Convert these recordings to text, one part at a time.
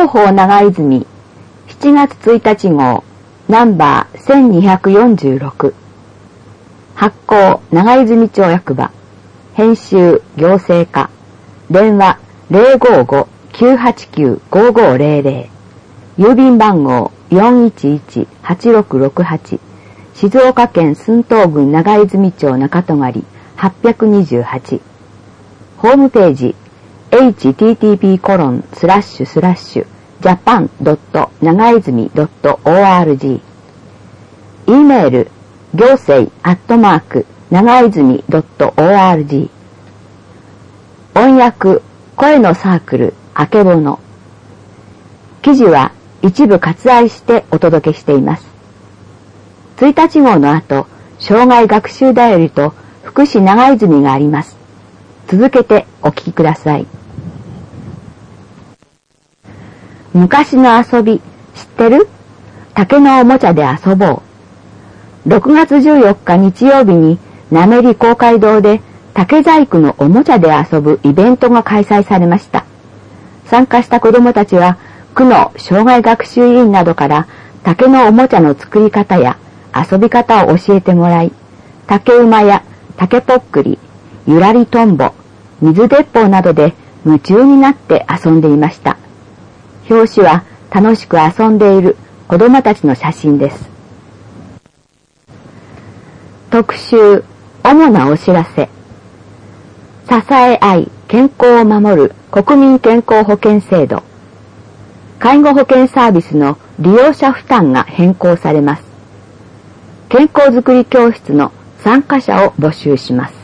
広報長泉7月1日号ナンバー1246発行長泉町役場編集行政課電話 055-989-5500 郵便番号 411-8668 静岡県駿東郡長泉町中戸狩828ホームページ http://japan.nagaizumi.org e メール行政長泉.org 音訳声のサークルあけぼの記事は一部割愛してお届けしています。1日号の後、障害学習だよりと福祉長泉があります。続けてお聞きください。昔の遊び、知ってる？竹のおもちゃで遊ぼう。6月14日日曜日に、なめり公会堂で竹細工のおもちゃで遊ぶイベントが開催されました。参加した子どもたちは、区の障害学習委員などから竹のおもちゃの作り方や遊び方を教えてもらい、竹馬や竹ぽっくり、ゆらりとんぼ、水鉄砲などで夢中になって遊んでいました。表紙は楽しく遊んでいる子どもたちの写真です。特集、主なお知らせ。支え合い、健康を守る国民健康保険制度。介護保険サービスの利用者負担が変更されます。健康づくり教室の参加者を募集します。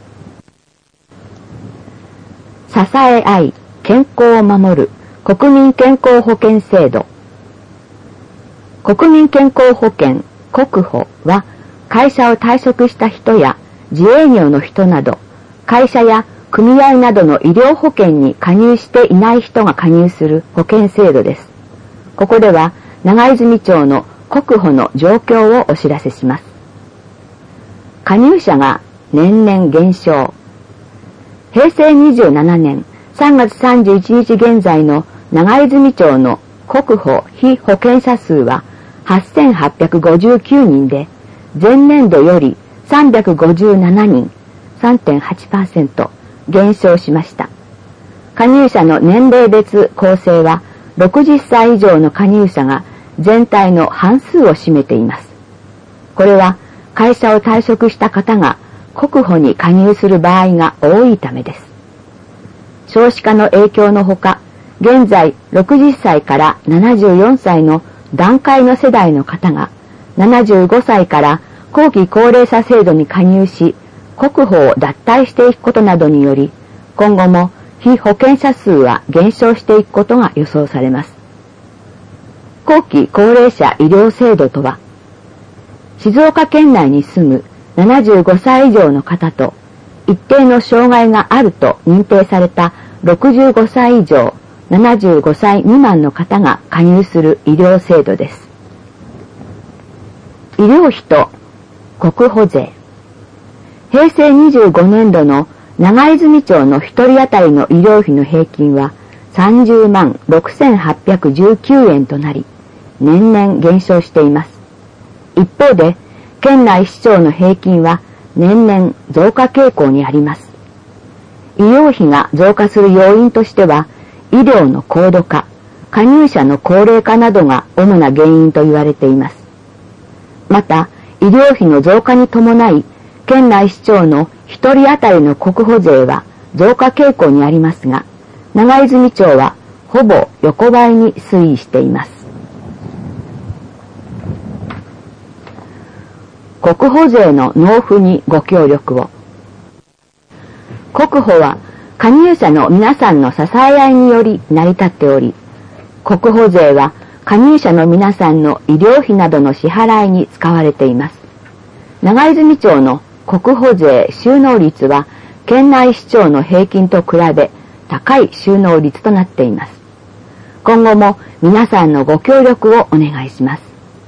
支え合い、健康を守る国民健康保険制度。国民健康保険国保は会社を退職した人や自営業の人など会社や組合などの医療保険に加入していない人が加入する保険制度です。ここでは長泉町の国保の状況をお知らせします。加入者が年々減少。平成27年3月31日現在の長泉町の国保被保険者数は8859人で、前年度より357人、3.8% 減少しました。加入者の年齢別構成は、60歳以上の加入者が全体の半数を占めています。これは会社を退職した方が国保に加入する場合が多いためです。少子化の影響のほか、現在60歳から74歳の団塊の世代の方が75歳から後期高齢者制度に加入し、国保を脱退していくことなどにより、今後も被保険者数は減少していくことが予想されます。後期高齢者医療制度とは、静岡県内に住む75歳以上の方と一定の障害があると認定された65歳以上、75歳未満の方が加入する医療制度です。医療費と国保税。平成25年度の長泉町の一人当たりの医療費の平均は30万6819円となり、年々減少しています。一方で、県内市町の平均は年々増加傾向にあります。医療費が増加する要因としては、医療の高度化、加入者の高齢化などが主な原因と言われています。また、医療費の増加に伴い、県内市町の一人当たりの国保税は増加傾向にありますが、長泉町はほぼ横ばいに推移しています。国保税の納付にご協力を。国保は加入者の皆さんの支え合いにより成り立っており、国保税は加入者の皆さんの医療費などの支払いに使われています。長泉町の国保税収納率は県内市町の平均と比べ高い収納率となっています。今後も皆さんのご協力をお願いします。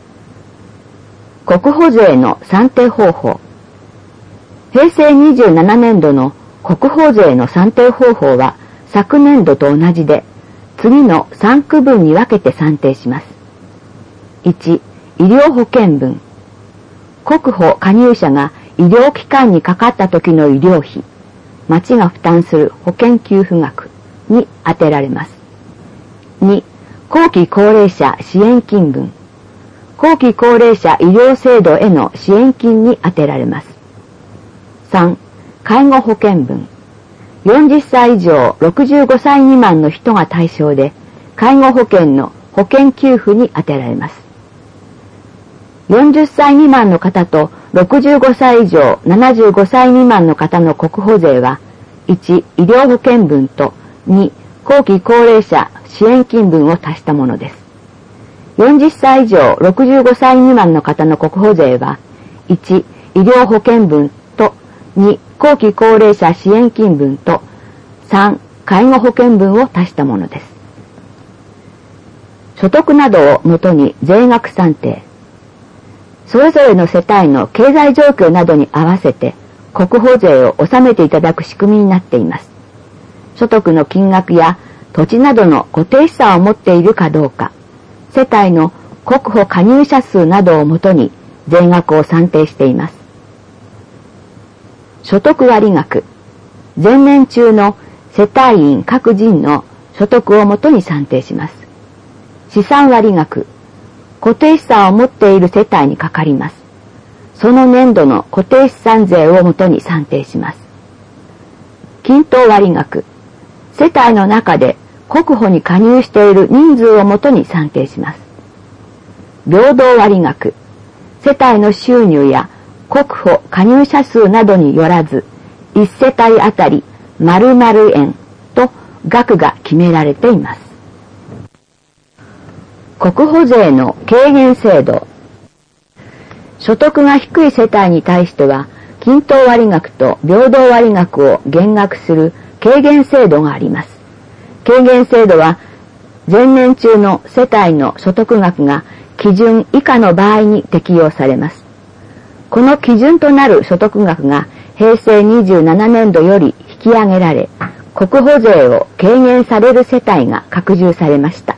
国保税の算定方法。平成27年度の国保税の算定方法は昨年度と同じで、 次の3区分に分けて算定します。1、医療保険分。国保加入者が医療機関にかかった時の医療費、町が負担する保険給付額に充てられます。2、後期高齢者支援金分。後期高齢者医療制度への支援金に充てられます。3、介護保険分。40歳以上65歳未満の人が対象で、介護保険の保険給付に充てられます。40歳未満の方と65歳以上75歳未満の方の国保税は、1、医療保険分と2、後期高齢者支援金分を足したものです。40歳以上65歳未満の方の国保税は、1、医療保険分と2、後期高齢者支援金分と3、介護保険分を足したものです。所得などをもとに税額算定。それぞれの世帯の経済状況などに合わせて国保税を納めていただく仕組みになっています。所得の金額や土地などの固定資産を持っているかどうか、世帯の国保加入者数などをもとに税額を算定しています。所得割額。前年中の世帯員各人の所得をもとに算定します。資産割額。固定資産を持っている世帯にかかります。その年度の固定資産税をもとに算定します。均等割額。世帯の中で国保に加入している人数をもとに算定します。平等割額。世帯の収入や国保加入者数などによらず、1世帯あたり〇〇円と額が決められています。国保税の軽減制度。所得が低い世帯に対しては、均等割額と平等割額を減額する軽減制度があります。軽減制度は、前年中の世帯の所得額が基準以下の場合に適用されます。この基準となる所得額が平成27年度より引き上げられ、国保税を軽減される世帯が拡充されました。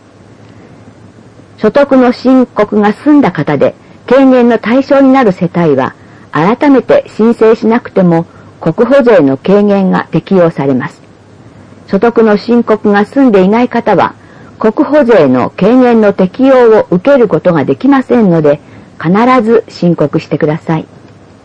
所得の申告が済んだ方で軽減の対象になる世帯は、改めて申請しなくても国保税の軽減が適用されます。所得の申告が済んでいない方は、国保税の軽減の適用を受けることができませんので、必ず申告してください。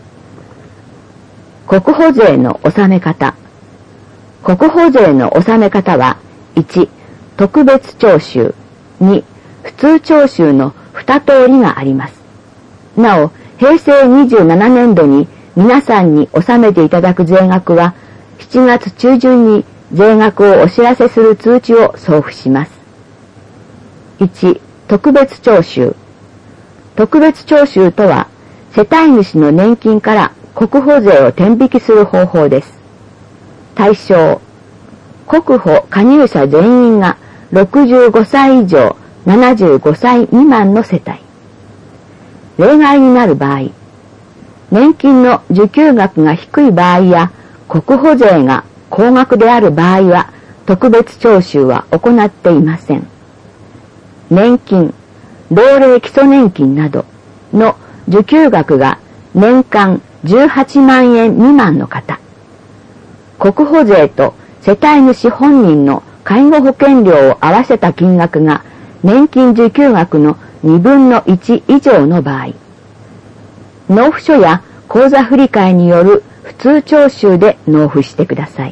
国保税の納め方。国保税の納め方は、1、特別徴収、2、普通徴収の2通りがあります。なお、平成27年度に皆さんに納めていただく税額は、7月中旬に税額をお知らせする通知を送付します。1、特別徴収。特別徴収とは、世帯主の年金から国保税を転引きする方法です。対象、国保加入者全員が65歳以上75歳未満の世帯。例外になる場合、年金の受給額が低い場合や国保税が高額である場合は特別徴収は行っていません。年金、老齢基礎年金などの受給額が年間18万円未満の方、国保税と世帯主本人の介護保険料を合わせた金額が年金受給額の2分の1以上の場合、納付書や口座振替による普通徴収で納付してください。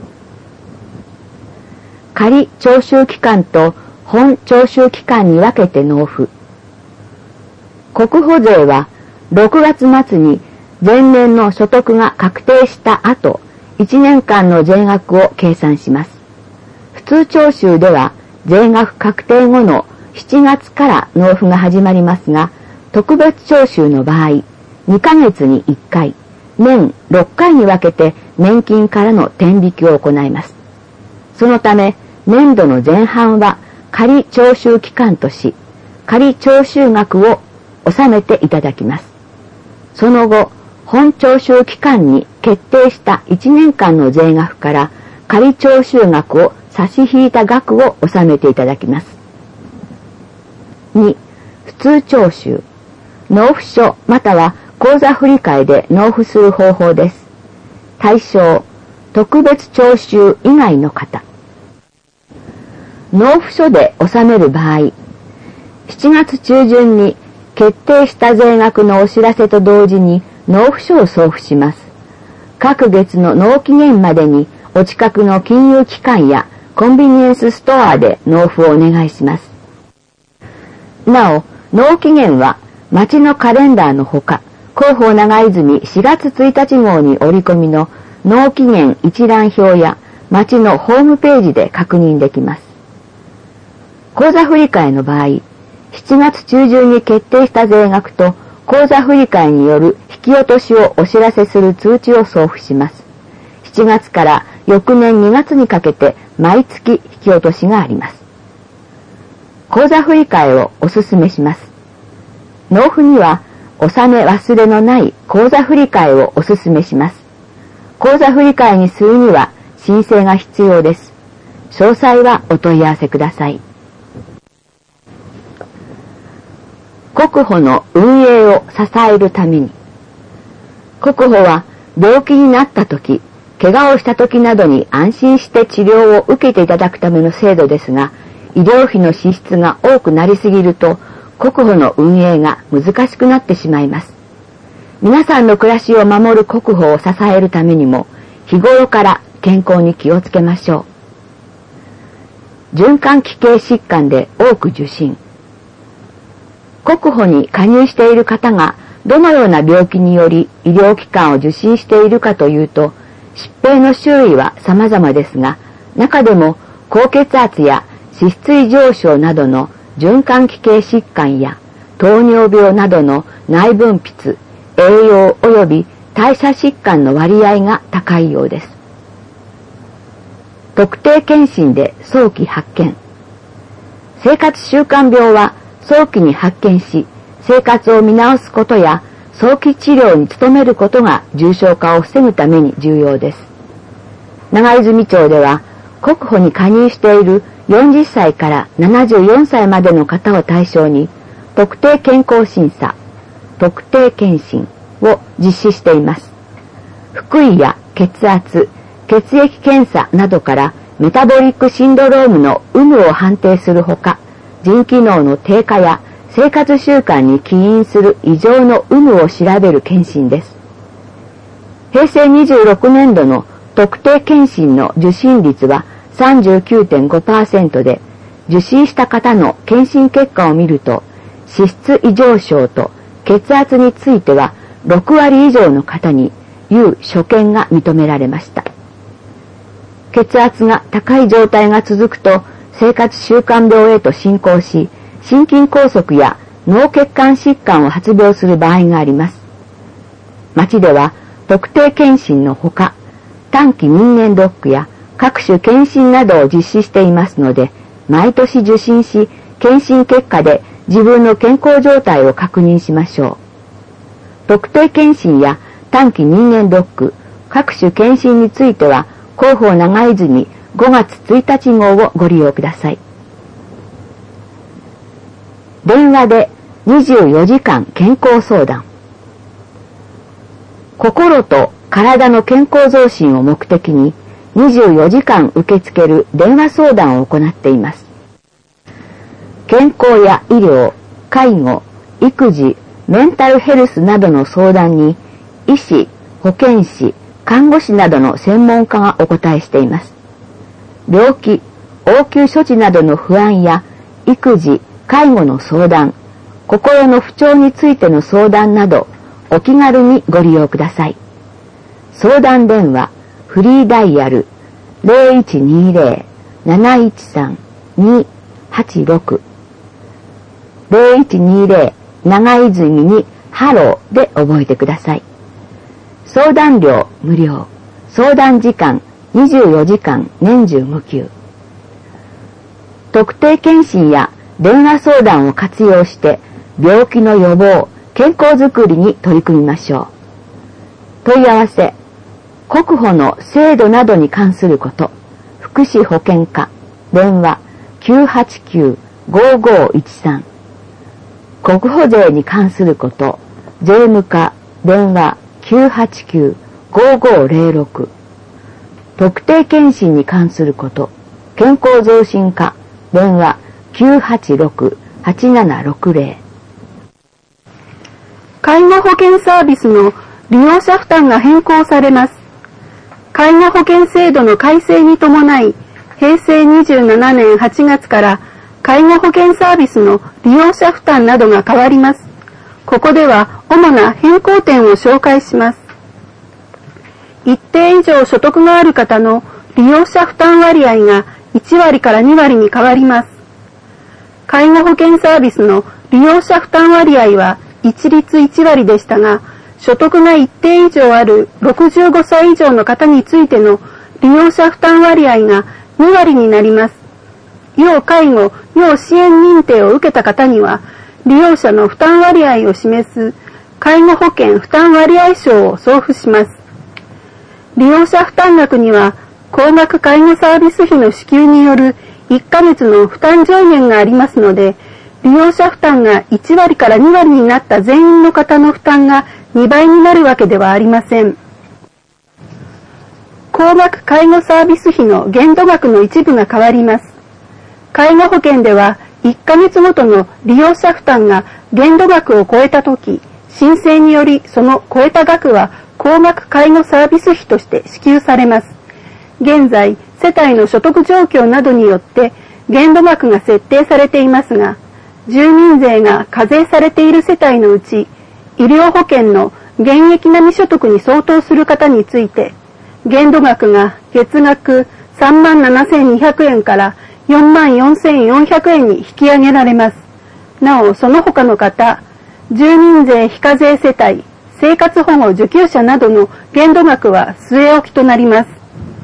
仮徴収期間と本徴収期間に分けて納付。国保税は6月末に前年の所得が確定した後、1年間の税額を計算します。普通徴収では税額確定後の7月から納付が始まりますが、特別徴収の場合、2ヶ月に1回、年6回に分けて年金からの転引きを行います。そのため、年度の前半は仮徴収期間とし、仮徴収額を納めていただきます。その後、本徴収期間に決定した1年間の税額から仮徴収額を差し引いた額を納めていただきます。2、普通徴収。納付書または口座振替で納付する方法です。対象、特別徴収以外の方。納付書で納める場合、7月中旬に決定した税額のお知らせと同時に納付書を送付します。各月の納期限までにお近くの金融機関やコンビニエンスストアで納付をお願いします。なお、納期限は町のカレンダーのほか、広報長泉4月1日号に折り込みの納期限一覧表や町のホームページで確認できます。口座振替の場合、7月中旬に決定した税額と口座振替による引き落としをお知らせする通知を送付します。7月から翌年2月にかけて毎月引き落としがあります。口座振替をお勧めします。納付には納め忘れのない口座振替をお勧めします。口座振替にするには申請が必要です。詳細はお問い合わせください。国保の運営を支えるために。国保は病気になったとき、怪我をしたときなどに安心して治療を受けていただくための制度ですが、医療費の支出が多くなりすぎると、国保の運営が難しくなってしまいます。皆さんの暮らしを守る国保を支えるためにも、日頃から健康に気をつけましょう。循環器系疾患で多く受診。国保に加入している方がどのような病気により医療機関を受診しているかというと、疾病の種類は様々ですが、中でも高血圧や脂質異常症などの循環器系疾患や糖尿病などの内分泌、栄養及び代謝疾患の割合が高いようです。特定健診で早期発見。生活習慣病は早期に発見し、生活を見直すことや早期治療に努めることが重症化を防ぐために重要です。長泉町では国保に加入している40歳から74歳までの方を対象に特定健康審査、特定健診を実施しています。腹囲や血圧、血液検査などからメタボリックシンドロームの有無を判定するほか、腎機能の低下や生活習慣に起因する異常の有無を調べる検診です。平成26年度の特定検診の受診率は 39.5% で、受診した方の検診結果を見ると、脂質異常症と血圧については6割以上の方に有所見が認められました。血圧が高い状態が続くと生活習慣病へと進行し、心筋梗塞や脳血管疾患を発病する場合があります。町では特定健診のほか、短期人間ドックや各種検診などを実施していますので、毎年受診し、検診結果で自分の健康状態を確認しましょう。特定健診や短期人間ドック、各種検診については、広報長泉5月1日号をご利用ください。電話で24時間健康相談。心と体の健康増進を目的に24時間受け付ける電話相談を行っています。健康や医療、介護、育児、メンタルヘルスなどの相談に医師、保健師、看護師などの専門家がお答えしています。病気、応急処置などの不安や育児、介護の相談、心の不調についての相談などお気軽にご利用ください。相談電話、フリーダイヤル 0120-713-286 0120長泉にハローで覚えてください。相談料無料、相談時間24時間年中無休。特定健診や電話相談を活用して病気の予防、健康づくりに取り組みましょう。問い合わせ、国保の制度などに関すること、 福祉保険課電話 989-5513 国保税に関すること税務課電話 989-5506 特定健診に関すること健康増進課電話 986-8760 介護保険サービスの利用者負担が変更されます。介護保険制度の改正に伴い、平成27年8月から介護保険サービスの利用者負担などが変わります。ここでは主な変更点を紹介します。一定以上所得がある方の利用者負担割合が1割から2割に変わります。介護保険サービスの利用者負担割合は一律1割でしたが、所得が一定以上ある65歳以上の方についての利用者負担割合が2割になります。要介護・要支援認定を受けた方には、利用者の負担割合を示す介護保険負担割合証を送付します。利用者負担額には、高額介護サービス費の支給による1ヶ月の負担上限がありますので、利用者負担が1割から2割になった全員の方の負担が2倍になるわけではありません。高額介護サービス費の限度額の一部が変わります。介護保険では1ヶ月ごとの利用者負担が限度額を超えたとき、申請によりその超えた額は高額介護サービス費として支給されます。現在、世帯の所得状況などによって限度額が設定されていますが、住民税が課税されている世帯のうち、医療保険の現役並み所得に相当する方について、限度額が月額37,200円から44,400円に引き上げられます。なお、その他の方、住民税非課税世帯、生活保護受給者などの限度額は据え置きとなります。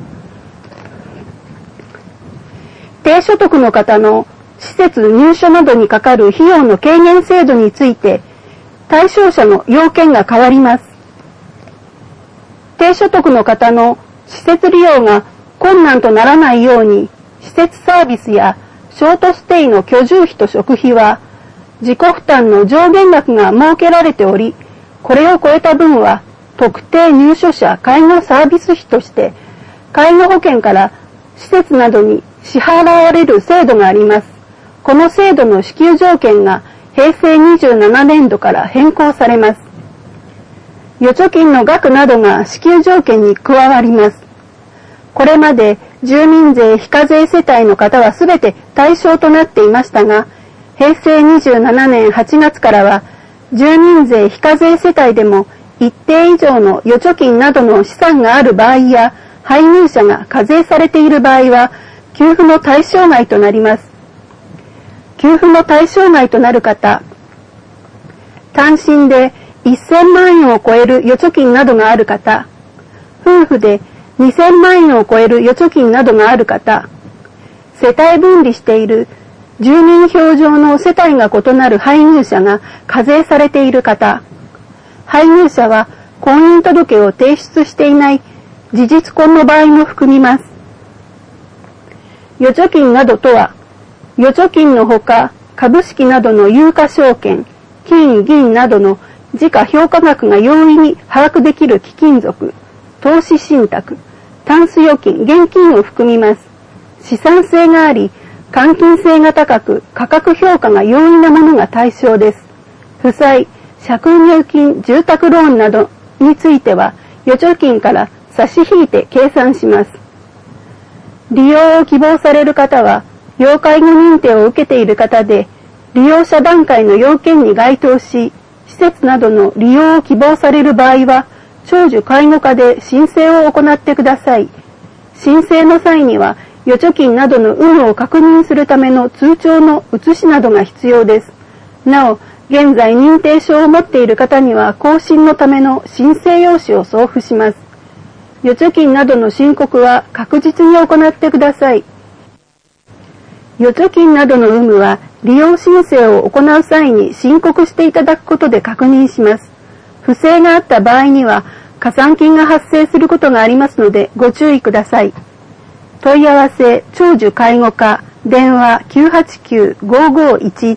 低所得の方の施設入所などにかかる費用の軽減制度について、対象者の要件が変わります。低所得の方の施設利用が困難とならないように、施設サービスやショートステイの居住費と食費は、自己負担の上限額が設けられており、これを超えた分は、特定入所者介護サービス費として、介護保険から施設などに支払われる制度があります。この制度の支給条件が平成27年度から変更されます。預貯金の額などが支給条件に加わります。これまで住民税非課税世帯の方はすべて対象となっていましたが、平成27年8月からは、住民税非課税世帯でも一定以上の預貯金などの資産がある場合や、配偶者が課税されている場合は、給付の対象外となります。給付の対象外となる方、単身で1000万円を超える預貯金などがある方、夫婦で2000万円を超える預貯金などがある方、世帯分離している住民票上の世帯が異なる配偶者が課税されている方、配偶者は婚姻届を提出していない事実婚の場合も含みます。預貯金などとは、預貯金のほか株式などの有価証券、金銀などの時価評価額が容易に把握できる貴金属、投資信託、タンス預金、現金を含みます。資産性があり、換金性が高く、価格評価が容易なものが対象です。負債、借入金、住宅ローンなどについては、預貯金から差し引いて計算します。利用を希望される方は、要介護認定を受けている方で、利用者段階の要件に該当し、施設などの利用を希望される場合は、長寿介護課で申請を行ってください。申請の際には、預貯金などの有無を確認するための通帳の写しなどが必要です。なお、現在認定証を持っている方には、更新のための申請用紙を送付します。預貯金などの申告は確実に行ってください。預貯金などの有無は、利用申請を行う際に申告していただくことで確認します。不正があった場合には、加算金が発生することがありますので、ご注意ください。 問い合わせ長寿介護課電話 989-5511。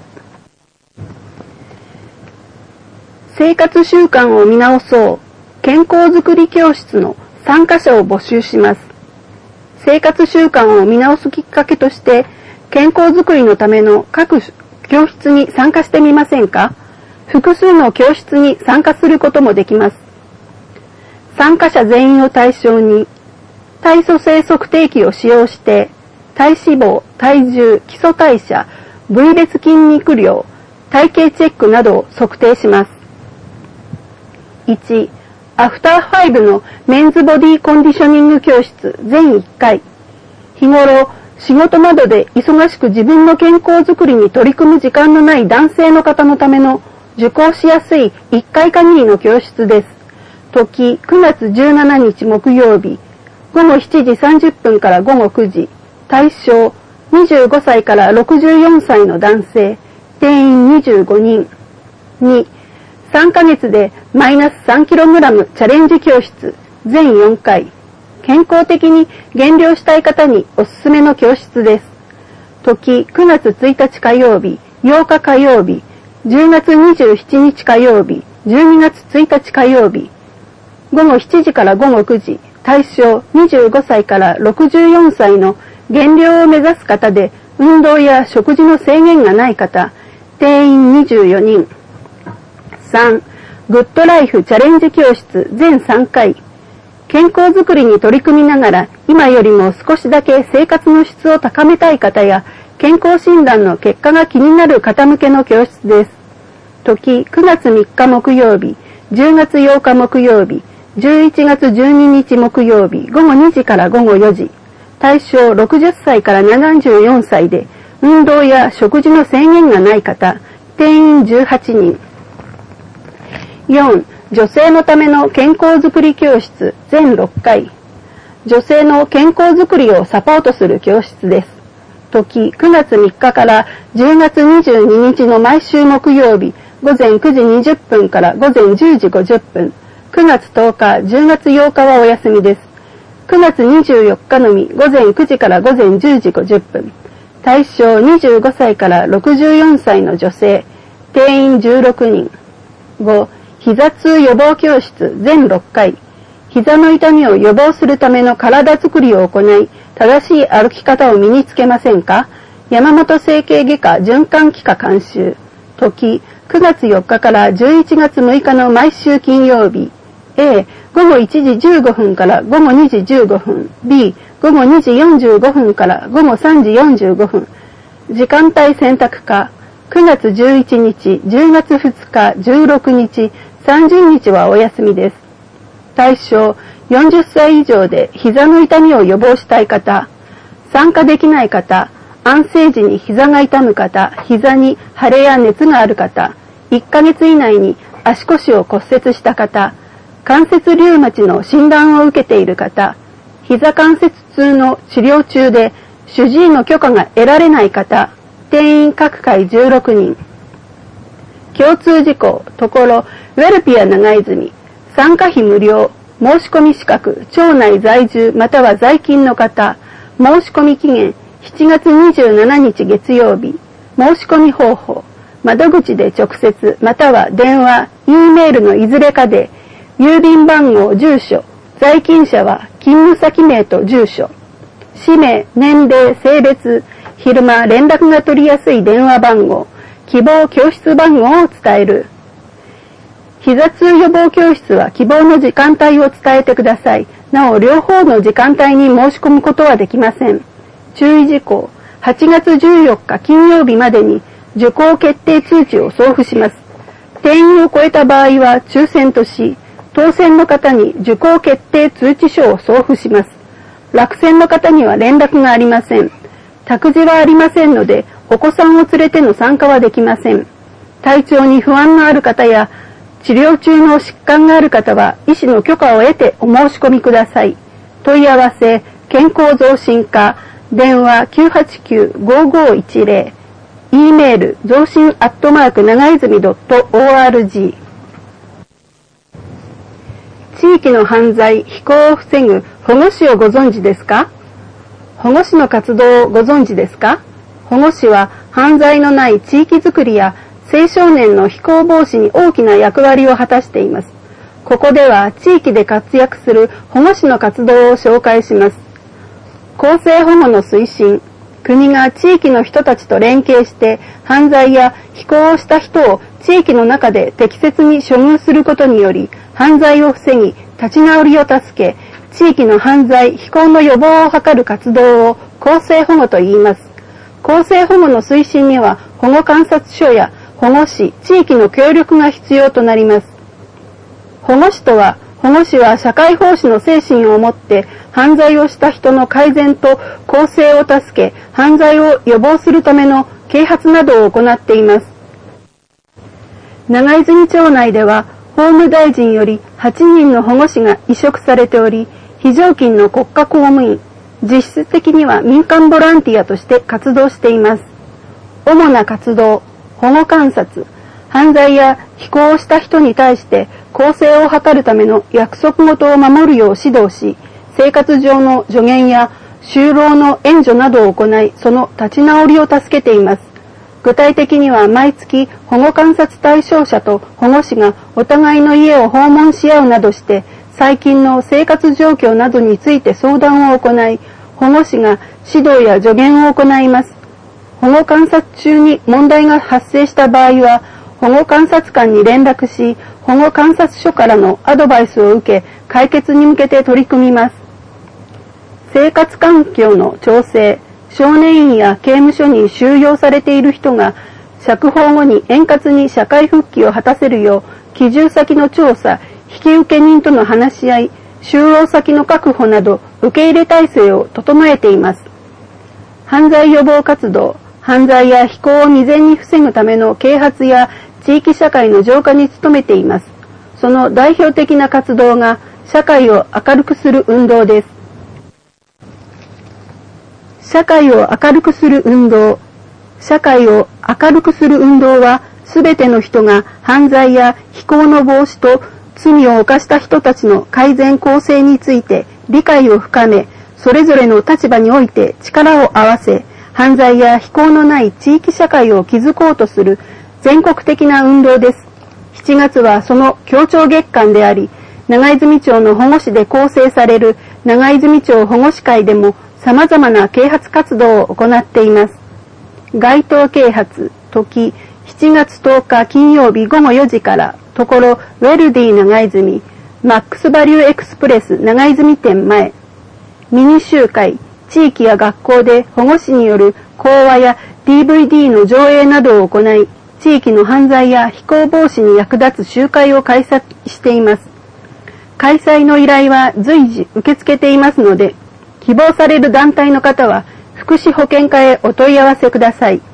生活習慣を見直そう健康づくり教室の参加者を募集します。生活習慣を見直すきっかけとして健康づくりのための各教室に参加してみませんか？複数の教室に参加することもできます。参加者全員を対象に体組成測定器を使用して体脂肪、体重、基礎代謝、部位別筋肉量、体型チェックなどを測定します。1、アフター5のメンズボディコンディショニング教室全1回。日頃、仕事などで忙しく自分の健康づくりに取り組む時間のない男性の方のための受講しやすい1回限りの教室です。時、9月17日木曜日、午後7時30分から午後9時。対象、25歳から64歳の男性、定員25人。2、3ヶ月でマイナス 3kg チャレンジ教室全4回。健康的に減量したい方におすすめの教室です。時、9月1日火曜日、8日火曜日、10月27日火曜日、12月1日火曜日。午後7時から午後9時。対象、25歳から64歳の減量を目指す方で、運動や食事の制限がない方、定員24人。3、グッドライフチャレンジ教室全3回。健康づくりに取り組みながら、今よりも少しだけ生活の質を高めたい方や、健康診断の結果が気になる方向けの教室です。時、9月3日木曜日、10月8日木曜日、11月12日木曜日、午後2時から午後4時。対象60歳から74歳で、運動や食事の制限がない方、定員18人。4、女性のための健康づくり教室全6回。女性の健康づくりをサポートする教室です。時、9月3日から10月22日の毎週木曜日、午前9時20分から午前10時50分。9月10日、10月8日はお休みです。9月24日のみ午前9時から午前10時50分。対象25歳から64歳の女性、定員16人。5、膝痛予防教室全6回。膝の痛みを予防するための体づくりを行い、正しい歩き方を身につけませんか？山本整形外科循環器科監修。時、9月4日から11月6日の毎週金曜日。A、午後1時15分から午後2時15分。B、午後2時45分から午後3時45分。時間帯選択可。9月11日、10月2日、16日、30日はお休みです。対象、40歳以上で膝の痛みを予防したい方、参加できない方、安静時に膝が痛む方、膝に腫れや熱がある方、1ヶ月以内に足腰を骨折した方、関節リウマチの診断を受けている方、膝関節痛の治療中で主治医の許可が得られない方、定員各回16人。共通事項、ところ、ウェルピア長泉、参加費無料、申し込み資格、町内在住または在勤の方、申し込み期限、7月27日月曜日、申し込み方法、窓口で直接または電話、Eメールのいずれかで、郵便番号、住所、在勤者は勤務先名と住所、氏名、年齢、性別、昼間連絡が取りやすい電話番号、希望教室番号を伝える。膝痛予防教室は希望の時間帯を伝えてください。なお、両方の時間帯に申し込むことはできません。注意事項、8月14日金曜日までに受講決定通知を送付します。定員を超えた場合は抽選とし、当選の方に受講決定通知書を送付します。落選の方には連絡がありません。託児はありませんので、お子さんを連れての参加はできません。体調に不安のある方や、治療中の疾患がある方は、医師の許可を得てお申し込みください。問い合わせ、健康増進課、電話 989-5510、E メール、増進長泉.org。地域の犯罪、非行を防ぐ保護司をご存知ですか？ 保護司の活動をご存知ですか？保護司は犯罪のない地域づくりや青少年の非行防止に大きな役割を果たしています。ここでは地域で活躍する保護司の活動を紹介します。更生保護の推進。国が地域の人たちと連携して犯罪や非行をした人を地域の中で適切に処遇することにより犯罪を防ぎ立ち直りを助け地域の犯罪・非行の予防を図る活動を更生保護と言います。更生保護の推進には保護観察所や保護司・地域の協力が必要となります。保護司とは、保護司は社会奉仕の精神を持って犯罪をした人の改善と更生を助け、犯罪を予防するための啓発などを行っています。長泉町内では、法務大臣より8人の保護司が委嘱されており、非常勤の国家公務員、実質的には民間ボランティアとして活動しています。主な活動、保護観察、犯罪や非行をした人に対して更生を図るための約束事を守るよう指導し、生活上の助言や就労の援助などを行い、その立ち直りを助けています。具体的には毎月保護観察対象者と保護司がお互いの家を訪問し合うなどして、最近の生活状況などについて相談を行い、保護司が指導や助言を行います。保護観察中に問題が発生した場合は、保護観察官に連絡し、保護観察所からのアドバイスを受け、解決に向けて取り組みます。生活環境の調整、少年院や刑務所に収容されている人が、釈放後に円滑に社会復帰を果たせるよう、帰住先の調査、引き受け人との話し合い、就労先の確保など、受け入れ体制を整えています。犯罪予防活動、犯罪や非行を未然に防ぐための啓発や地域社会の浄化に努めています。その代表的な活動が社会を明るくする運動です。社会を明るくする運動。社会を明るくする運動は、すべての人が犯罪や非行の防止と罪を犯した人たちの改善更生について理解を深め、それぞれの立場において力を合わせ、犯罪や非行のない地域社会を築こうとする全国的な運動です。7月はその協調月間であり、長泉町の保護司で構成される長泉町保護司会でも様々な啓発活動を行っています。街頭啓発、時、7月10日金曜日午後4時から、ところウェルディ長泉、マックスバリューエクスプレス長泉店前、ミニ集会、地域や学校で保護司による講話や DVD の上映などを行い、地域の犯罪や非行防止に役立つ集会を開催しています。開催の依頼は随時受け付けていますので、希望される団体の方は福祉保健課へお問い合わせください。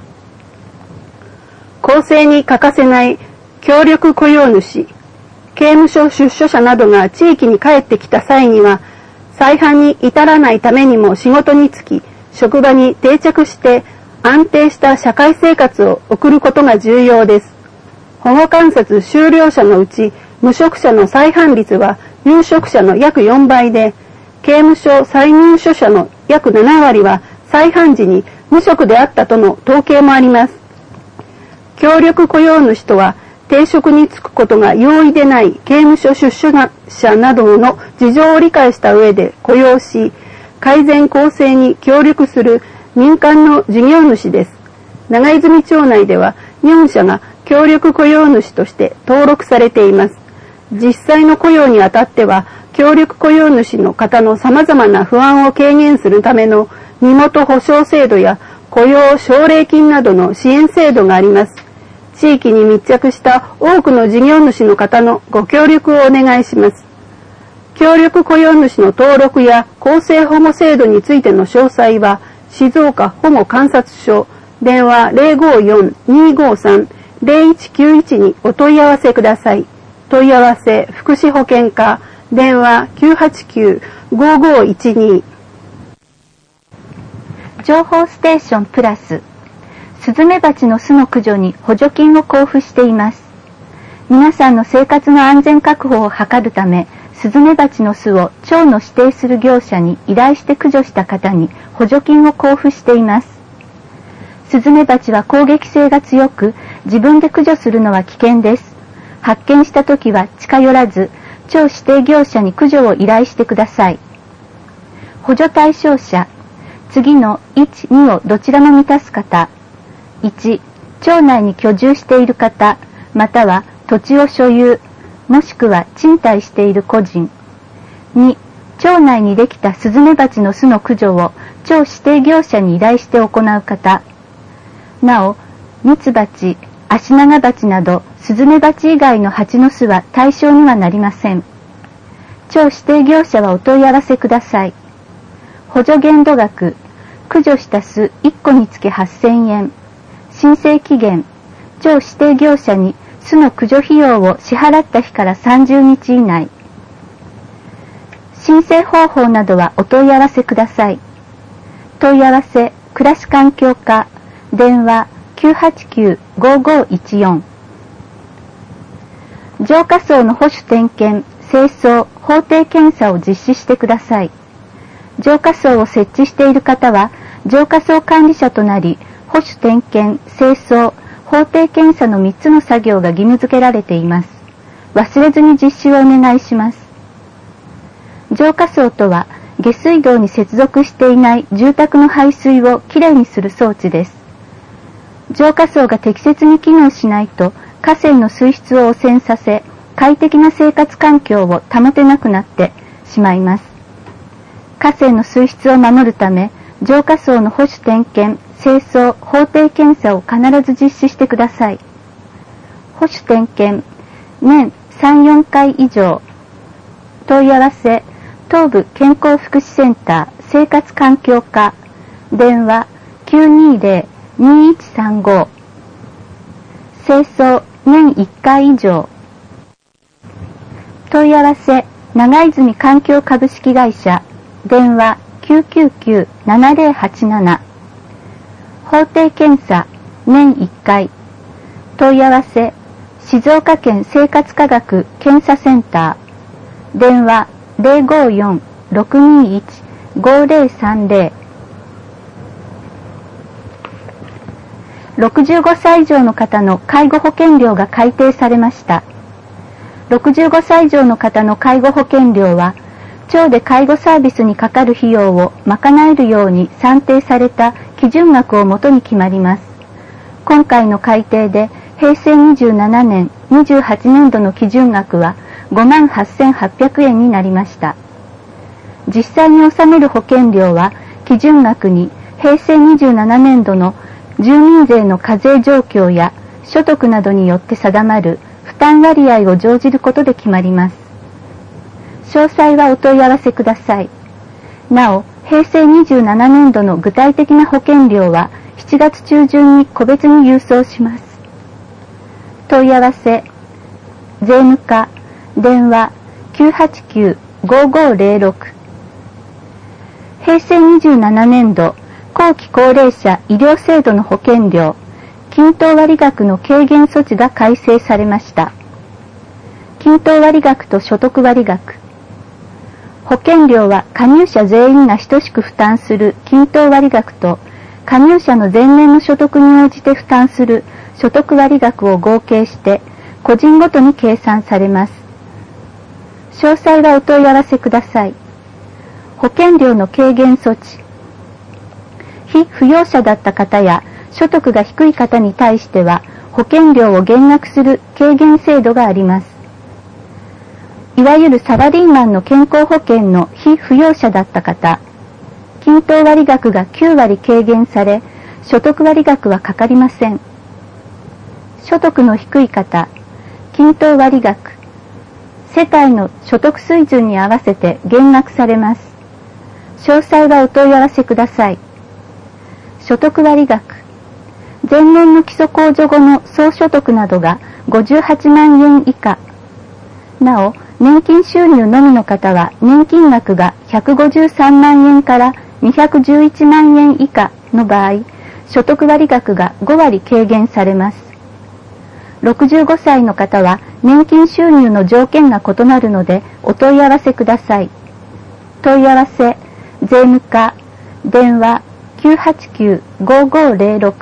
更生に欠かせない協力雇用主、刑務所出所者などが地域に帰ってきた際には、再犯に至らないためにも仕事に就き、職場に定着して安定した社会生活を送ることが重要です。保護観察終了者のうち、無職者の再犯率は入職者の約4倍で、刑務所再入所者の約7割は再犯時に無職であったとの統計もあります。協力雇用主とは、定職に就くことが容易でない刑務所出所者などの事情を理解した上で雇用し、改善更生に協力する民間の事業主です。長泉町内では4社が協力雇用主として登録されています。実際の雇用にあたっては、協力雇用主の方の様々な不安を軽減するための身元保証制度や雇用奨励金などの支援制度があります。地域に密着した多くの事業主の方のご協力をお願いします。協力雇用主の登録や更生保護制度についての詳細は、静岡保護観察所、電話 054-253-0191 にお問い合わせください。問い合わせ福祉保健課、電話 989-5512。 情報ステーションプラス、スズメバチの巣の駆除に補助金を交付しています。皆さんの生活の安全確保を図るため、 スズメバチの巣を町の指定する業者に依頼して駆除した方に補助金を交付しています。スズメバチは攻撃性が強く、自分で駆除するのは危険です。発見したときは近寄らず、町指定業者に駆除を依頼してください。補助対象者。次の1、2をどちらも満たす方。1、町内に居住している方、または土地を所有、もしくは賃貸している個人。2、町内にできたスズメバチの巣の駆除を町指定業者に依頼して行う方。なお、ミツバチ、アシナガバチなどスズメバチ以外の蜂の巣は対象にはなりません。町指定業者はお問い合わせください。補助限度額、駆除した巣1個につき8000円。申請期限、町指定業者に巣の駆除費用を支払った日から30日以内。申請方法などはお問い合わせください。問い合わせ、暮らし環境課、電話 989-5514。浄化槽の保守点検、清掃、法定検査を実施してください。浄化槽を設置している方は、浄化槽管理者となり、保守点検、清掃、法定検査の3つの作業が義務付けられています。忘れずに実施をお願いします。浄化槽とは、下水道に接続していない住宅の排水をきれいにする装置です。浄化槽が適切に機能しないと、河川の水質を汚染させ、快適な生活環境を保てなくなってしまいます。河川の水質を守るため、浄化槽の保守点検、清掃、法定検査を必ず実施してください。保守点検、年3、4回以上。問い合わせ、東部健康福祉センター生活環境課、電話 920-2135。清掃、年1回以上。問い合わせ、長泉環境株式会社、電話 999-7087。法定検査、年1回。問い合わせ、静岡県生活科学検査センター。電話 054-621-5030。65歳以上の方の介護保険料が改定されました。65歳以上の方の介護保険料は、町で介護サービスにかかる費用を賄えるように算定された基準額をもとに決まります。今回の改定で平成27年28年度の基準額は 58,800 円になりました。実際に納める保険料は基準額に平成27年度の住民税の課税状況や所得などによって定まる負担割合を乗じることで決まります。詳細はお問い合わせください。なお、平成27年度の具体的な保険料は7月中旬に個別に郵送します。問い合わせ、税務課、電話 989-5506。平成27年度後期高齢者医療制度の保険料、均等割額の軽減措置が改正されました。均等割額と所得割額。保険料は加入者全員が等しく負担する均等割額と、加入者の前年の所得に応じて負担する所得割額を合計して、個人ごとに計算されます。詳細はお問い合わせください。保険料の軽減措置。被扶養者だった方や所得が低い方に対しては、保険料を減額する軽減制度があります。いわゆるサラリーマンの健康保険の被扶養者だった方、均等割額が9割軽減され、所得割額はかかりません。所得の低い方、均等割額、世帯の所得水準に合わせて減額されます。詳細はお問い合わせください。所得割額、前年の基礎控除後の総所得などが58万円以下。なお、年金収入のみの方は年金額が153万円から211万円以下の場合、所得割額が5割軽減されます。 65歳の方は年金収入の条件が異なるのでお問い合わせください。問い合わせ、税務課、電話 989-5506。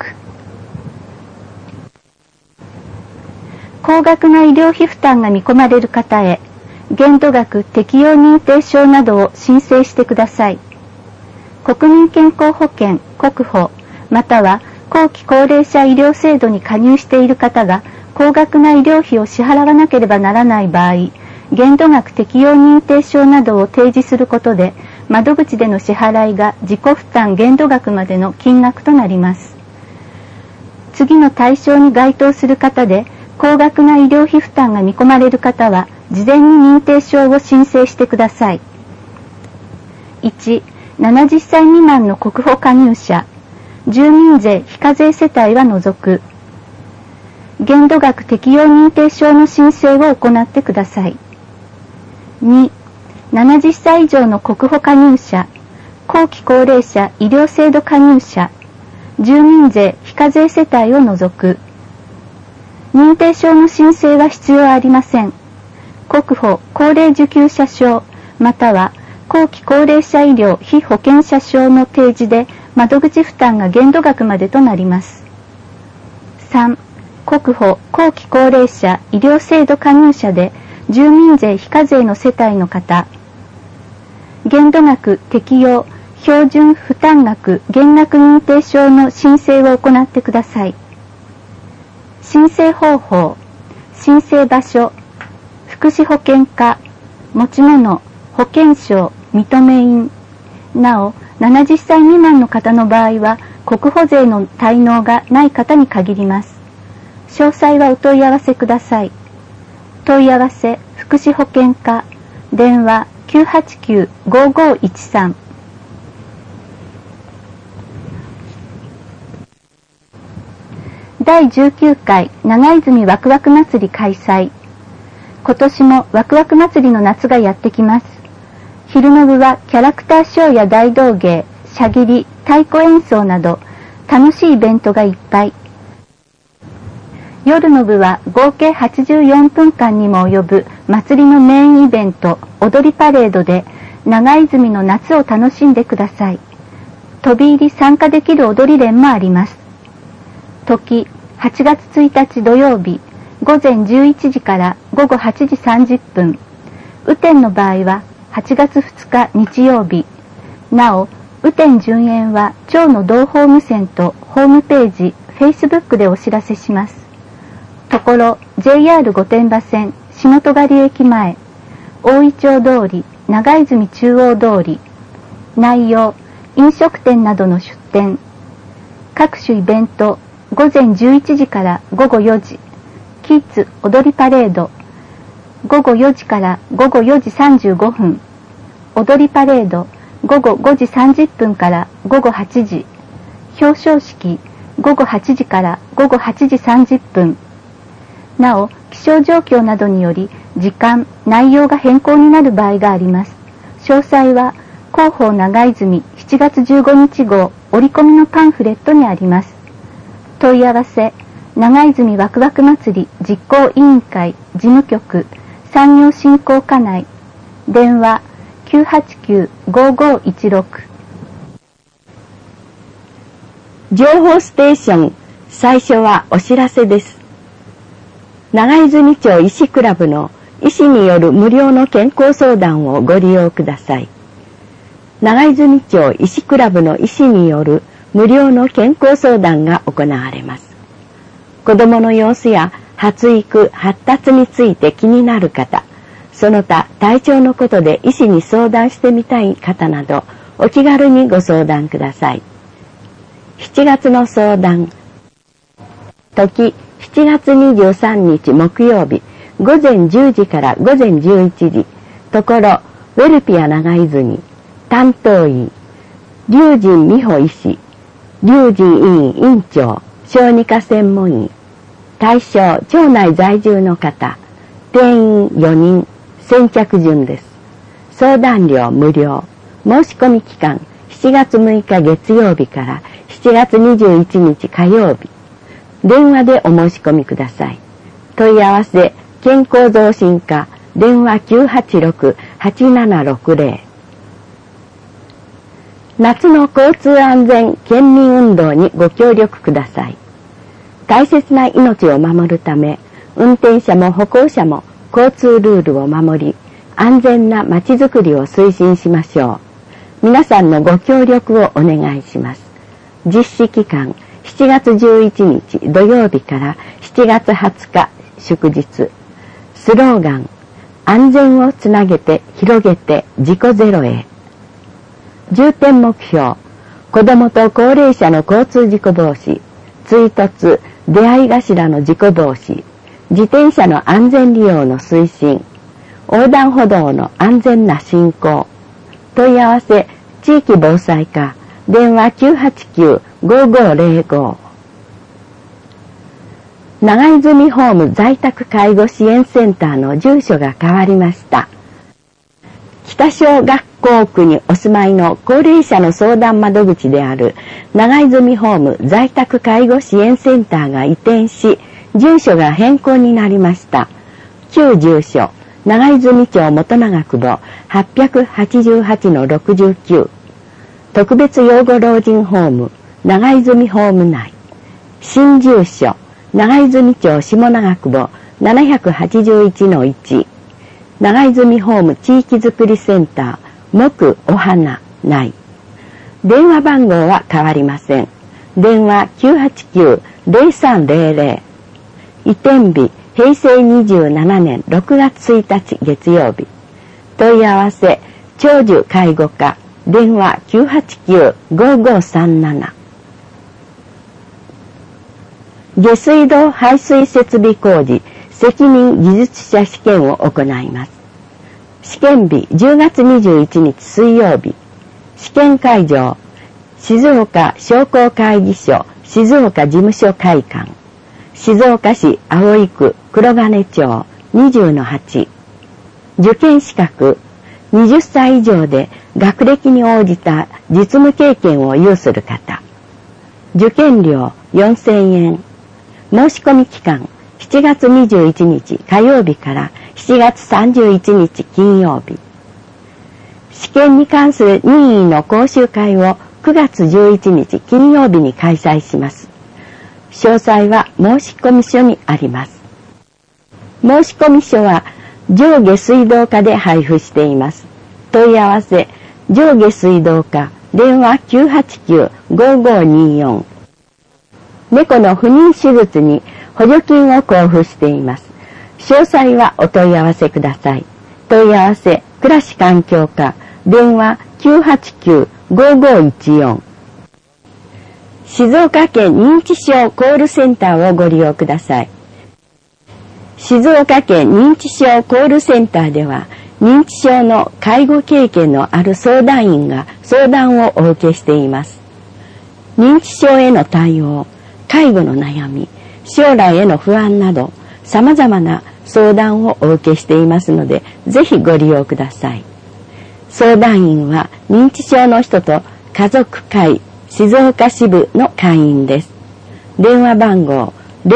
高額な医療費負担が見込まれる方へ、限度額適用認定証などを申請してください。国民健康保険、国保、または後期高齢者医療制度に加入している方が高額な医療費を支払わなければならない場合、限度額適用認定証などを提示することで、窓口での支払いが自己負担限度額までの金額となります。次の対象に該当する方で、高額な医療費負担が見込まれる方は、事前に認定証を申請してください。1、70歳未満の国保加入者、住民税非課税世帯は除く。限度額適用認定証の申請を行ってください。2、70歳以上の国保加入者、後期高齢者医療制度加入者、住民税非課税世帯を除く。認定証の申請は必要ありません。国保高齢受給者証、または後期高齢者医療被保険者証の提示で窓口負担が限度額までとなります。3、国保後期高齢者医療制度加入者で住民税非課税の世帯の方、限度額適用標準負担額減額認定証の申請を行ってください。申請方法、申請場所、福祉保険課、持ち物、保険証、認め印。なお、70歳未満の方の場合は、国保税の滞納がない方に限ります。詳細はお問い合わせください。問い合わせ、福祉保険課、電話 989-5513。第19回長泉ワクワク祭り開催。今年もワクワク祭りの夏がやってきます。昼の部はキャラクターショーや大道芸、射切り、太鼓演奏など楽しいイベントがいっぱい。夜の部は合計84分間にも及ぶ祭りのメインイベント、踊りパレードで長泉の夏を楽しんでください。飛び入り参加できる踊り連もあります。時、8月1日土曜日、午前11時から午後8時30分。雨天の場合は8月2日日曜日。なお、雨天順延は町の同ホーム線とホームページ、Facebook でお知らせします。ところ、JR 御殿場線、篠戸狩駅前、大井町通り、長泉中央通り。内容、飲食店などの出店。各種イベント、午前11時から午後4時、キッズ踊りパレード、午後4時から午後4時35分、踊りパレード、午後5時30分から午後8時、表彰式、午後8時から午後8時30分。なお、気象状況などにより、時間、内容が変更になる場合があります。詳細は、広報長泉7月15日号折り込みのパンフレットにあります。問い合わせ、長泉ワクワク祭り実行委員会事務局産業振興課内、電話 989-5516。 情報ステーション、最初はお知らせです。長泉町医師クラブの医師による無料の健康相談をご利用ください。長泉町医師クラブの医師による無料の健康相談が行われます。子どもの様子や発育・発達について気になる方、その他体調のことで医師に相談してみたい方など、お気軽にご相談ください。7月の相談。時、7月23日木曜日、午前10時から午前11時、ところ、ウェルピア長泉、担当医、龍神美穂医師、龍神医院院長、小児科専門医、対象、町内在住の方、定員4人、先着順です。相談料無料。申し込み期間、7月6日月曜日から7月21日火曜日。電話でお申し込みください。 問い合わせ健康増進課電話 986-8760。夏の交通安全県民運動にご協力ください。大切な命を守るため、運転者も歩行者も交通ルールを守り、安全なまちづくりを推進しましょう。皆さんのご協力をお願いします。実施期間、7月11日土曜日から7月20日祝日。スローガン、安全をつなげて広げて事故ゼロへ。重点目標、子どもと高齢者の交通事故防止、追突、出会い頭の事故防止、自転車の安全利用の推進、横断歩道の安全な進行。問い合わせ、地域防災課、電話 989-5505。長泉ホーム在宅介護支援センターの住所が変わりました。北小学校区にお住まいの高齢者の相談窓口である長泉ホーム在宅介護支援センターが移転し、住所が変更になりました。旧住所、長泉町元長久保 888-69。特別養護老人ホーム、長泉ホーム内。新住所、長泉町下長久保 781-1。長泉ホーム地域づくりセンター、木お花内。電話番号は変わりません。電話 989-0300。移転日、平成27年6月1日月曜日。問い合わせ、長寿介護課、電話 989-5537。下水道排水設備工事責任技術者試験を行います。試験日10月21日水曜日。試験会場、静岡商工会議所静岡事務所会館。静岡市葵区黒金町 20-8。受験資格、20歳以上で学歴に応じた実務経験を有する方。受験料4000円。申し込み期間、7月21日火曜日から7月31日金曜日。試験に関する任意の講習会を9月11日金曜日に開催します。詳細は申し込み書にあります。申し込み書は上下水道課で配布しています。問い合わせ、上下水道課、電話 989-5524。猫の不妊手術に補助金を交付しています。詳細はお問い合わせください。問い合わせ、暮らし環境課、電話 989-5514。静岡県認知症コールセンターをご利用ください。静岡県認知症コールセンターでは、認知症の介護経験のある相談員が相談をお受けしています。認知症への対応、介護の悩み、将来への不安など、様々な相談をお受けしていますので、ぜひご利用ください。相談員は認知症の人と家族会静岡支部の会員です。電話番号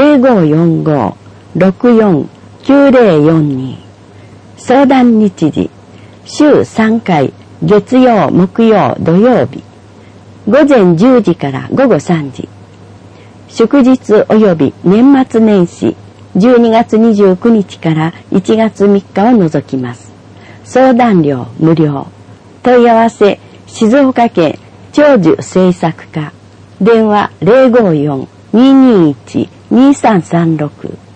0545-649042。相談日時、週3回、月曜、木曜、土曜日。午前10時から午後3時。祝日及び年末年始、12月29日から1月3日を除きます。相談料無料。問い合わせ、静岡県長寿政策課。電話 054-221-2336。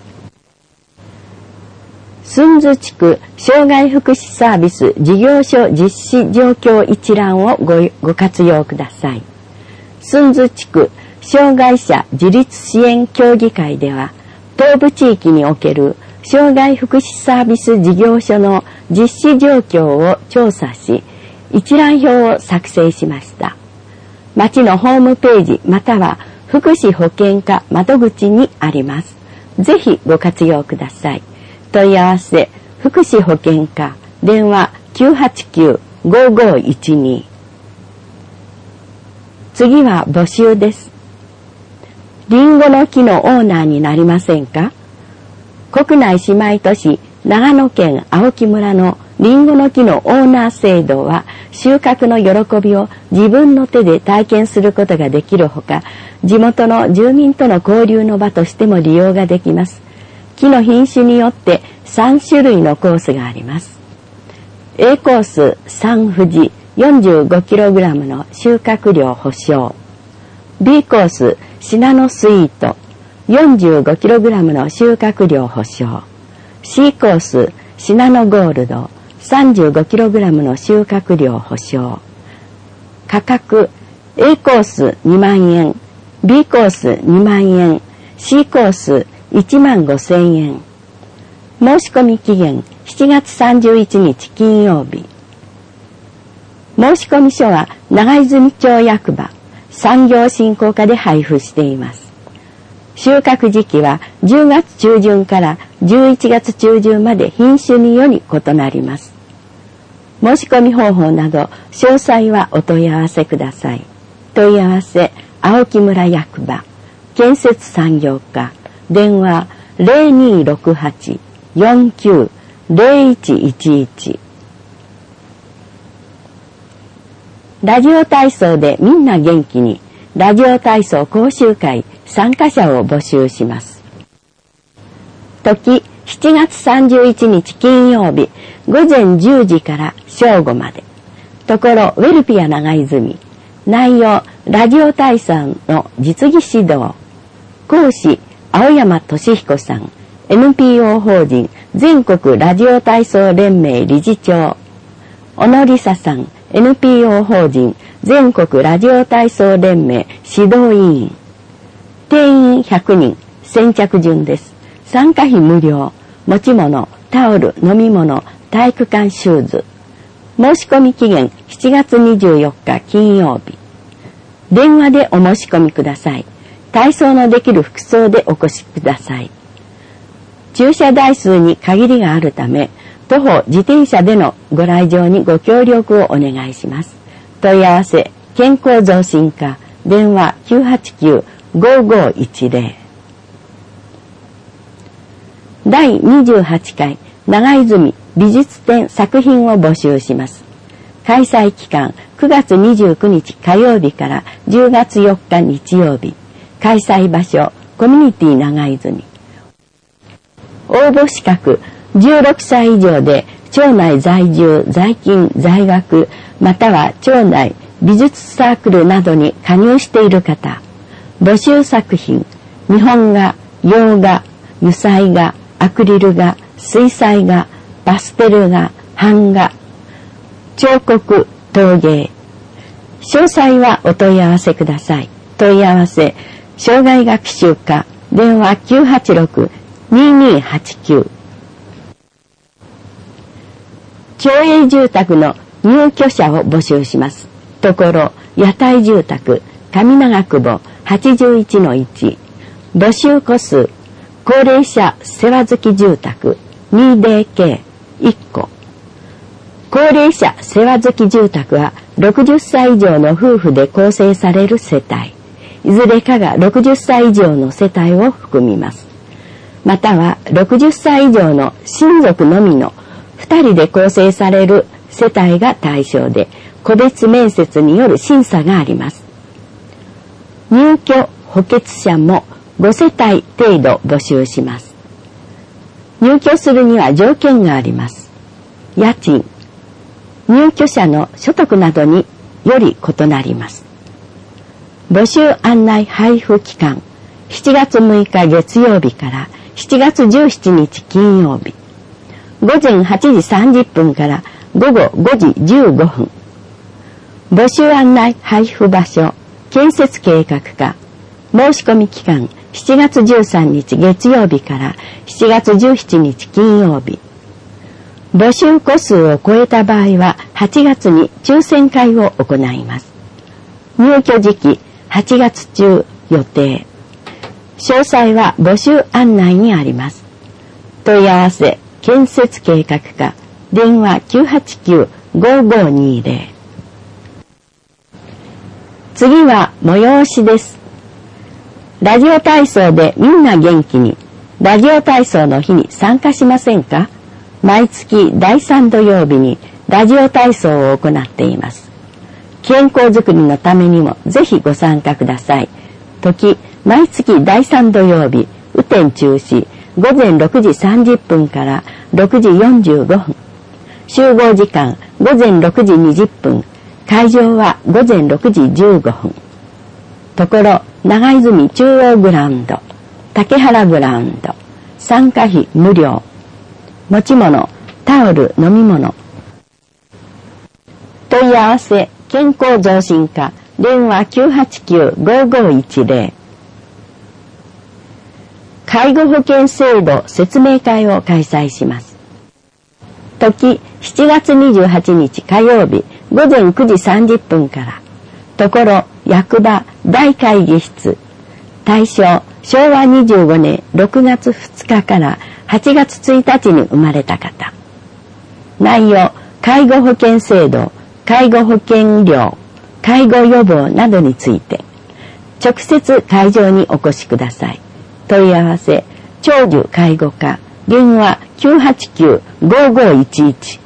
寸津地区障害福祉サービス事業所実施状況一覧をご活用ください。寸津地区障害者自立支援協議会では、東部地域における障害福祉サービス事業所の実施状況を調査し、一覧表を作成しました。町のホームページまたは福祉保健課窓口にあります。ぜひご活用ください。問い合わせ、福祉保健課、電話 989-5512。次は募集です。リンゴの木のオーナーになりませんか？ 国内姉妹都市長野県青木村のリンゴの木のオーナー制度は、収穫の喜びを自分の手で体験することができるほか、地元の住民との交流の場としても利用ができます。木の品種によって3種類のコースがあります。A コース3富士 45kg の収穫量保証。B コースシナノスイート 45kg の収穫量保証。C コースシナノゴールド 35kg の収穫量保証。価格 A コース2万円、B コース2万円、C コース1万5,000円。申し込み期限7月31日金曜日。申し込み書は長泉町役場産業振興課で配布しています。収穫時期は10月中旬から11月中旬まで品種により異なります。申し込み方法など詳細はお問い合わせください。問い合わせ青木村役場建設産業課電話 0268-49-0111。ラジオ体操でみんな元気に、ラジオ体操講習会参加者を募集します。時7月31日金曜日午前10時から正午まで。ところウェルピア長泉。内容ラジオ体操の実技指導。講師青山俊彦さん。NPO 法人全国ラジオ体操連盟理事長。小野梨沙さん。NPO 法人全国ラジオ体操連盟指導委員。定員100人、先着順です。参加費無料。持ち物、タオル、飲み物、体育館シューズ。申し込み期限7月24日金曜日。電話でお申し込みください。体操のできる服装でお越しください。駐車台数に限りがあるため、徒歩自転車でのご来場にご協力をお願いします。問い合わせ健康増進課電話 989-5510。第28回長泉美術展作品を募集します。開催期間9月29日火曜日から10月4日日曜日。開催場所コミュニティ長泉。応募資格16歳以上で町内在住、在勤、在学、または町内美術サークルなどに加入している方。募集作品、日本画、洋画、油彩画、アクリル画、水彩画、パステル画、版画、彫刻、陶芸。詳細はお問い合わせください。問い合わせ、障害学習課、電話 986-2289。町営住宅の入居者を募集します。ところ、屋台住宅、上長久保 81-1。募集戸数、高齢者世話付き住宅 2DK1 戸。高齢者世話付き住宅は60歳以上の夫婦で構成される世帯。いずれかが60歳以上の世帯を含みます。または60歳以上の親族のみの2人で構成される世帯が対象で、個別面接による審査があります。入居補欠者も5世帯程度募集します。入居するには条件があります。家賃、入居者の所得などにより異なります。募集案内配布期間、7月6日月曜日から7月17日金曜日。午前8時30分から午後5時15分。募集案内配布場所、建設計画課。申し込み期間、7月13日月曜日から7月17日金曜日。募集戸数を超えた場合は8月に抽選会を行います。入居時期、8月中予定。詳細は募集案内にあります。問い合わせ、建設計画課電話 989-5520。 次は催しです。ラジオ体操でみんな元気に、 ラジオ体操の日に参加しませんか？毎月第3土曜日にラジオ体操を行っています。健康づくりのためにもぜひご参加ください。時、毎月第3土曜日、雨天中止、午前6時30分から6時45分。集合時間、午前6時20分。会場は午前6時15分。ところ、長泉中央グラウンド、竹原グラウンド、参加費無料。持ち物、タオル、飲み物。問い合わせ、健康増進課、電話 989-5510。介護保険制度説明会を開催します。時、7月28日火曜日、午前9時30分から。ところ、役場大会議室。対象、昭和25年6月2日から8月1日に生まれた方。内容、介護保険制度、介護保険料、介護予防などについて。直接会場にお越しください。問い合わせ、長寿介護課、電話 989-5511。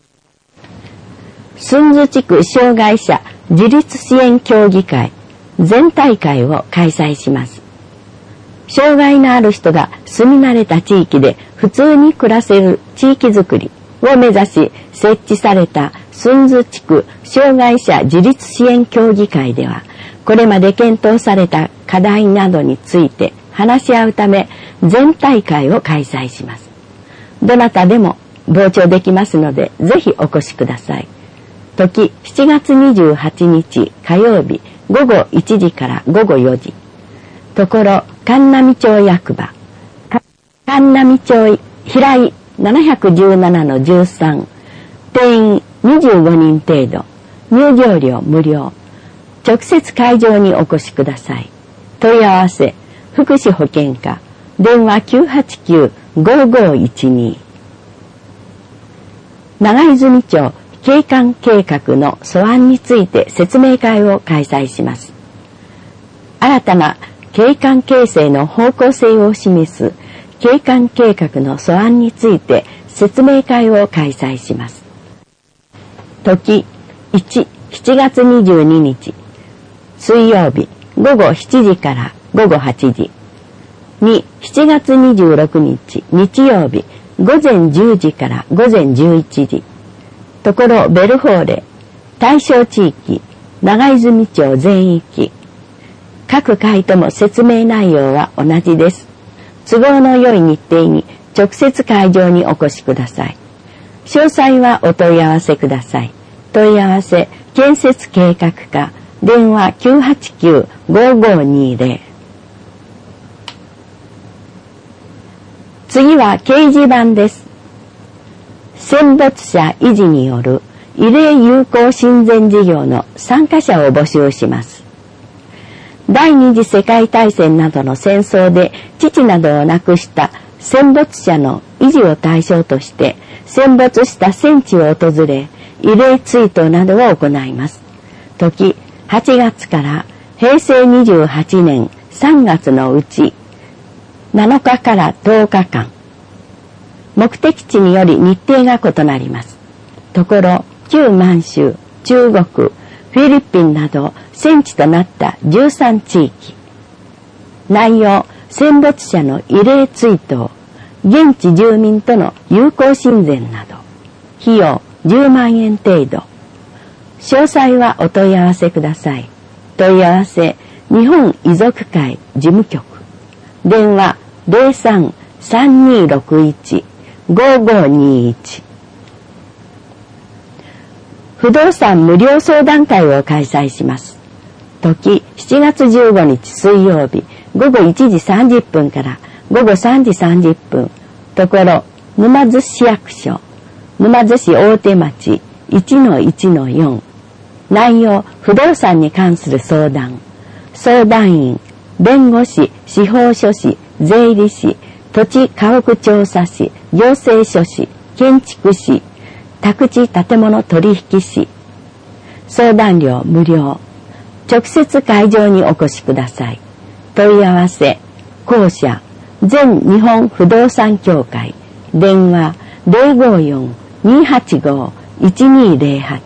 寸津地区障害者自立支援協議会全大会を開催します。障害のある人が住み慣れた地域で普通に暮らせる地域づくりを目指し設置された寸津地区障害者自立支援協議会では、これまで検討された課題などについて話し合うため全大会を開催します。どなたでも傍聴できますので、ぜひお越しください。時、7月28日火曜日、午後1時から午後4時。ところ、神南町役場。神南町平井 717-13。定員25人程度。入場料無料。直接会場にお越しください。問い合わせ、福祉保健課。電話 989-5512。長泉町景観計画の素案について説明会を開催します。新たな景観形成の方向性を示す景観計画の素案について説明会を開催します。時、1、7月22日、水曜日、午後7時から午後8時。2、7月26日、日曜日、午前10時から午前11時。ところベルホーレ、対象地域、長泉町全域。各回とも説明内容は同じです。都合の良い日程に直接会場にお越しください。詳細はお問い合わせください。問い合わせ、建設計画課、電話 989-5520。次は掲示板です。戦没者維持による慰霊友好親善事業の参加者を募集します。第二次世界大戦などの戦争で父などを亡くした戦没者の維持を対象として戦没した戦地を訪れ慰霊追悼などを行います。時、8月から平成28年3月のうち7日から10日間。目的地により日程が異なります。ところ、旧満州、中国、フィリピンなど戦地となった13地域。内容、戦没者の慰霊追悼、現地住民との友好親善など。費用10万円程度。詳細はお問い合わせください。問い合わせ、日本遺族会事務局。電話03-3261-5521。不動産無料相談会を開催します。時、7月15日水曜日、午後1時30分から午後3時30分。ところ、沼津市役所、沼津市大手町 1-1-4。内容、不動産に関する相談。相談員、弁護士、司法書士、税理士、土地家屋調査士、行政書士、建築士、宅地建物取引士。相談料無料。直接会場にお越しください。問い合わせ、公社全日本不動産協会電話 054-285-1208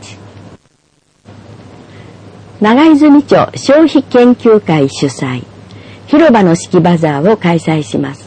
長泉町消費研究会主催広場の式バザーを開催します。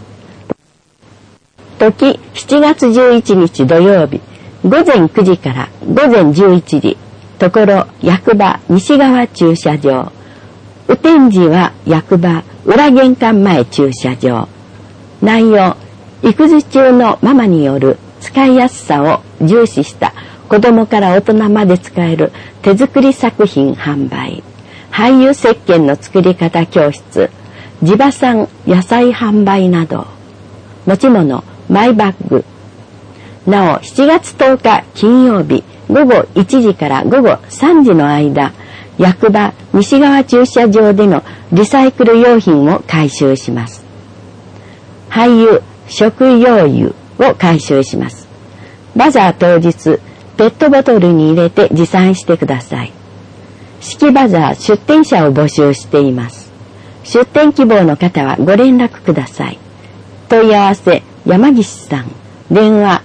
時7月11日土曜日午前9時から午前11時ところ役場西側駐車場雨天時は役場裏玄関前駐車場内容育児中のママによる使いやすさを重視した子供から大人まで使える手作り作品販売俳優石鹸の作り方教室地場産野菜販売など持ち物マイバッグなお7月10日金曜日午後1時から午後3時の間役場西側駐車場でのリサイクル用品を回収します。廃油食用油を回収します。バザー当日ペットボトルに入れて持参してください。式バザー出店者を募集しています。出店希望の方はご連絡ください。問い合わせ山岸さん電話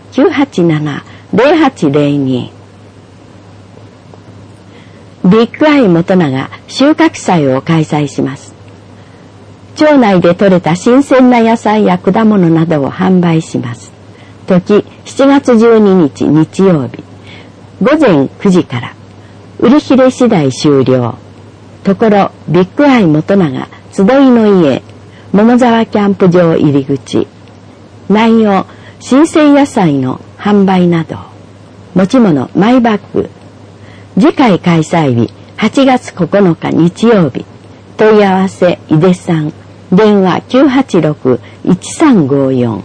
987-0802 ビッグアイ元永収穫祭を開催します。町内で採れた新鮮な野菜や果物などを販売します。時7月12日日曜日午前9時から売り切れ次第終了。ところビッグアイ元永集いの家桃沢キャンプ場入り口内容新鮮野菜の販売など持ち物マイバッグ次回開催日8月9日日曜日問い合わせ井出さん電話 986-1354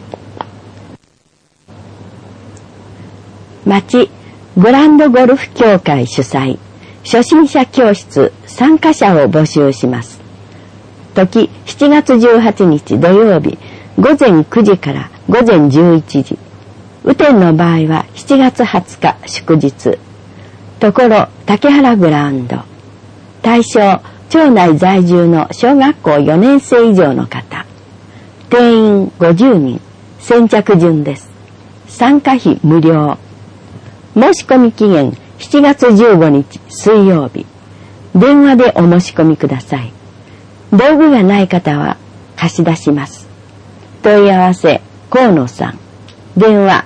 町グランドゴルフ協会主催初心者教室参加者を募集します。時7月18日土曜日午前9時から午前11時雨天の場合は7月20日祝日ところ竹原グラウンド対象町内在住の小学校4年生以上の方定員50人先着順です。参加費無料申し込み期限7月15日水曜日電話でお申し込みください。道具がない方は貸し出します。問い合わせ河野さん電話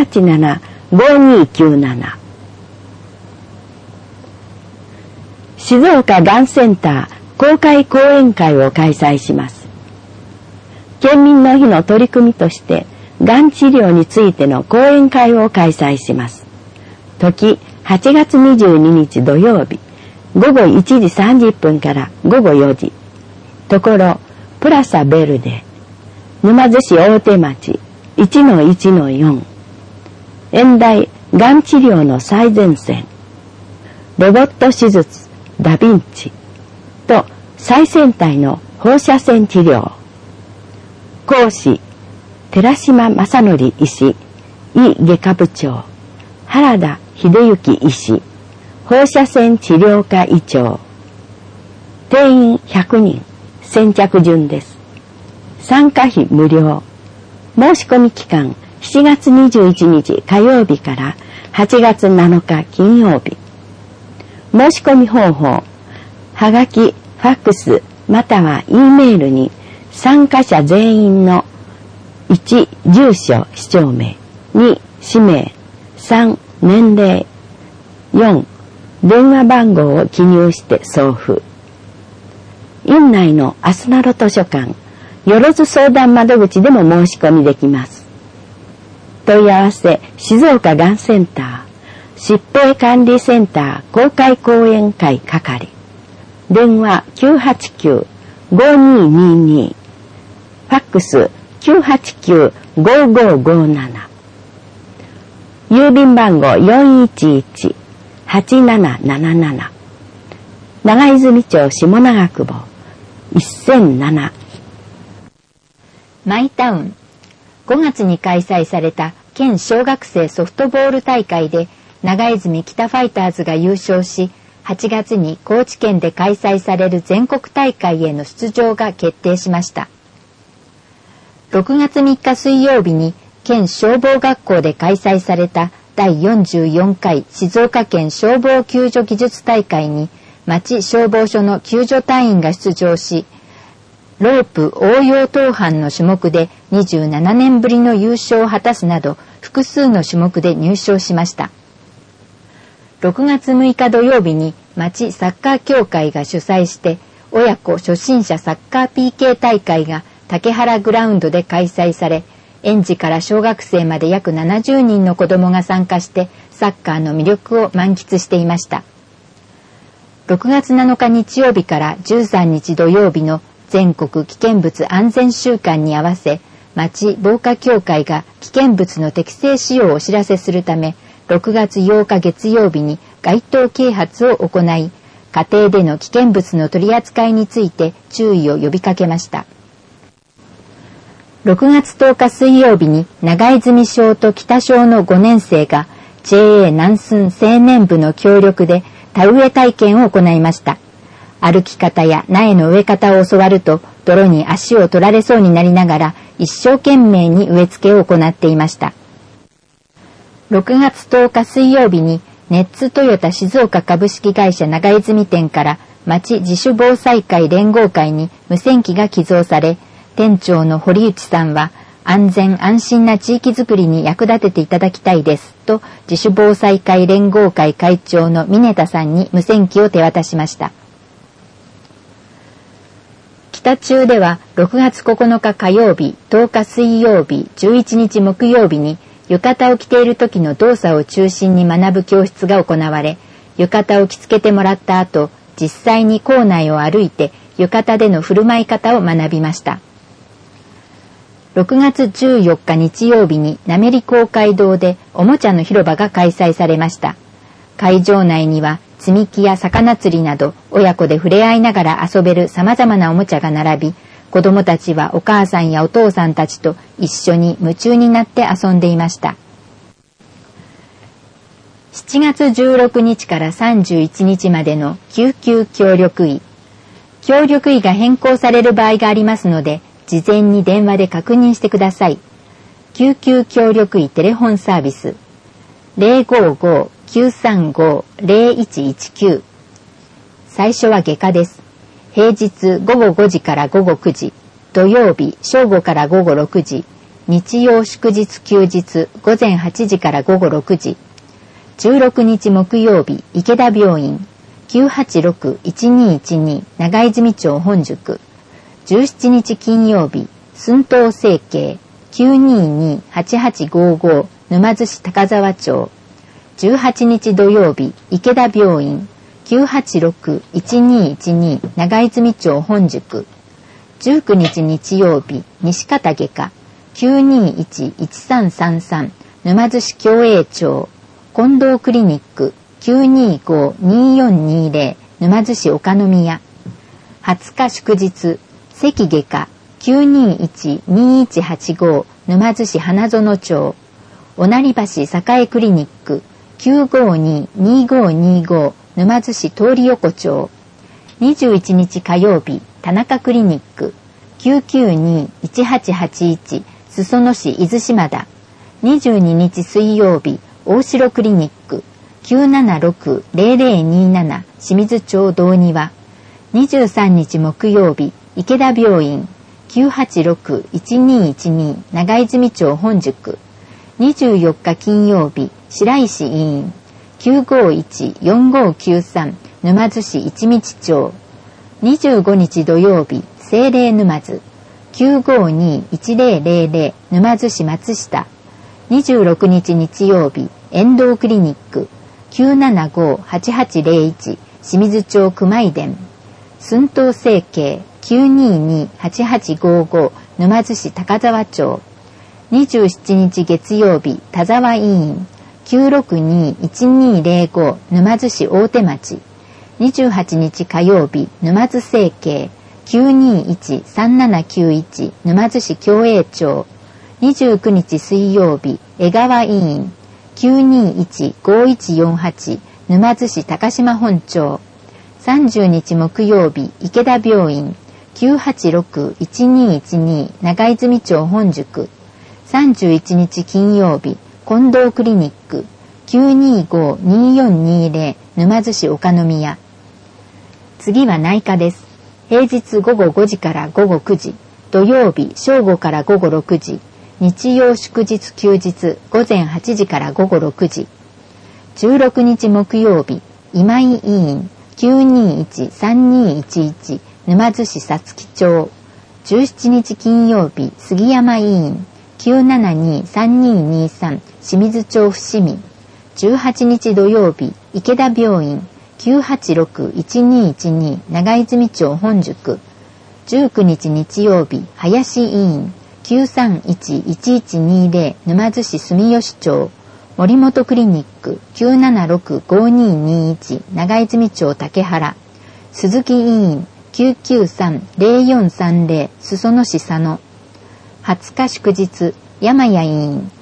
987-5297 静岡がんセンター公開講演会を開催します。県民の日の取り組みとしてがん治療についての講演会を開催します。時8月22日土曜日午後1時30分から午後4時ところプラサベルデ沼津市大手町 1-1-4 演題がん治療の最前線ロボット手術ダヴィンチと最先端の放射線治療講師寺島正則医師医外科部長原田秀幸医師放射線治療科医長定員100人先着順です。参加費無料申し込み期間7月21日火曜日から8月7日金曜日申し込み方法はがきファックスまたは E メールに参加者全員の1住所氏町名2氏名3年齢4電話番号を記入して送付院内のアスナロ図書館よろず相談窓口でも申し込みできます。問い合わせ静岡がんセンター疾病管理センター公開講演会係電話 989-5222 ファックス 989-5557 郵便番号 411-8777 長泉町下長久保1007 マイタウン5月に開催された県小学生ソフトボール大会で長泉北ファイターズが優勝し8月に高知県で開催される全国大会への出場が決定しました。 6月3日水曜日に県消防学校で開催された第44回静岡県消防救助技術大会に町消防署の救助隊員が出場し、ロープ応用登板の種目で27年ぶりの優勝を果たすなど複数の種目で入賞しました。6月6日土曜日に町サッカー協会が主催して親子初心者サッカー PK 大会が竹原グラウンドで開催され、園児から小学生まで約70人の子どもが参加してサッカーの魅力を満喫していました。6月7日日曜日から13日土曜日の全国危険物安全週間に合わせ、町防火協会が危険物の適正使用をお知らせするため、6月8日月曜日に街頭啓発を行い、家庭での危険物の取り扱いについて注意を呼びかけました。6月10日水曜日に長泉小と北小の5年生が JA 南寸青年部の協力で田植え体験を行いました。歩き方や苗の植え方を教わると泥に足を取られそうになりながら一生懸命に植え付けを行っていました。6月10日水曜日にネッツトヨタ静岡株式会社長泉店から町自主防災会連合会に無線機が寄贈され、店長の堀内さんは安全安心な地域づくりに役立てていただきたいですと自主防災会連合会会長の峰田さんに無線機を手渡しました。北中では6月9日火曜日、10日水曜日、11日木曜日に浴衣を着ている時の動作を中心に学ぶ教室が行われ、浴衣を着付けてもらった後、実際に校内を歩いて浴衣での振る舞い方を学びました。6月14日日曜日に滑公会堂でおもちゃの広場が開催されました。会場内には積み木や魚釣りなど親子で触れ合いながら遊べる様々なおもちゃが並び、子どもたちはお母さんやお父さんたちと一緒に夢中になって遊んでいました。7月16日から31日までの救急協力医。協力医が変更される場合がありますので、事前に電話で確認してください。救急協力医テレフォンサービス 055-935-0119。最初は外科です。平日午後5時から午後9時、土曜日正午から午後6時、日曜祝日休日午前8時から午後6時。16日木曜日池田病院 986-1212 長泉町本宿。17日金曜日寸東整形 922-8855 沼津市高沢町。18日土曜日池田病院 986-1212 長泉町本宿。19日日曜日西方外科 921-1333 沼津市共栄町。近藤クリニック 925-2420 沼津市岡宮。20日祝日関外科 921-2185 沼津市花園町。おなり橋栄クリニック 952-2525 沼津市通横丁。21日火曜日田中クリニック 992-1881 裾野市伊豆島田。22日水曜日大城クリニック 976-0027 清水町道庭。23日木曜日池田病院 986-1212 長泉町本宿。24日金曜日白石医院 951-4593 沼津市一道町。25日土曜日聖霊沼津 952-1000 沼津市松下。26日日曜日遠藤クリニック 975-8801 清水町熊井田。寸東整形 922-8855 沼津市高沢町。27日月曜日田沢医院 962-1205 沼津市大手町。28日火曜日沼津整形 921-3791 沼津市共栄町。29日水曜日江川医院 921-5148 沼津市高島本町。30日木曜日池田病院 986-1212 長泉町本宿。31日金曜日、近藤クリニック。925-2420 沼津市岡宮。次は内科です。平日午後5時から午後9時、土曜日正午から午後6時、日曜祝日休日午前8時から午後6時。16日木曜日、今井医院 921-3211 沼津市皐月町。17日金曜日、杉山医院 972-3223 清水町伏見。18日土曜日、池田病院 986-1212 長泉町本宿。19日日曜日、林医院 931-1120 沼津市住吉町。森本クリニック 976-5221 長泉町竹原。鈴木医院 993-0430 裾野市佐野。20日祝日、山谷医院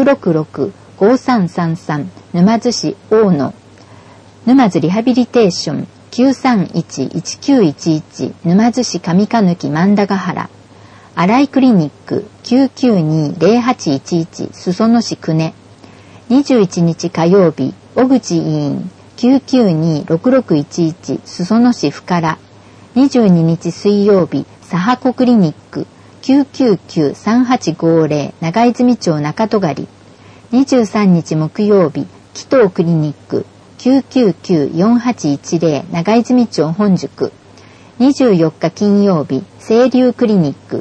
966-5333 沼津市大野。沼津リハビリテーション 931-1911 沼津市上鹿貫万田ヶ原。新井クリニック 992-0811 裾野市久根。21日火曜日、小口医院 992-6611 裾野市深良。22日水曜日、佐波子クリニック 999-3850 長泉町中戸狩。23日木曜日、紀藤クリニック 999-4810 長泉町本宿。24日金曜日、清流クリニック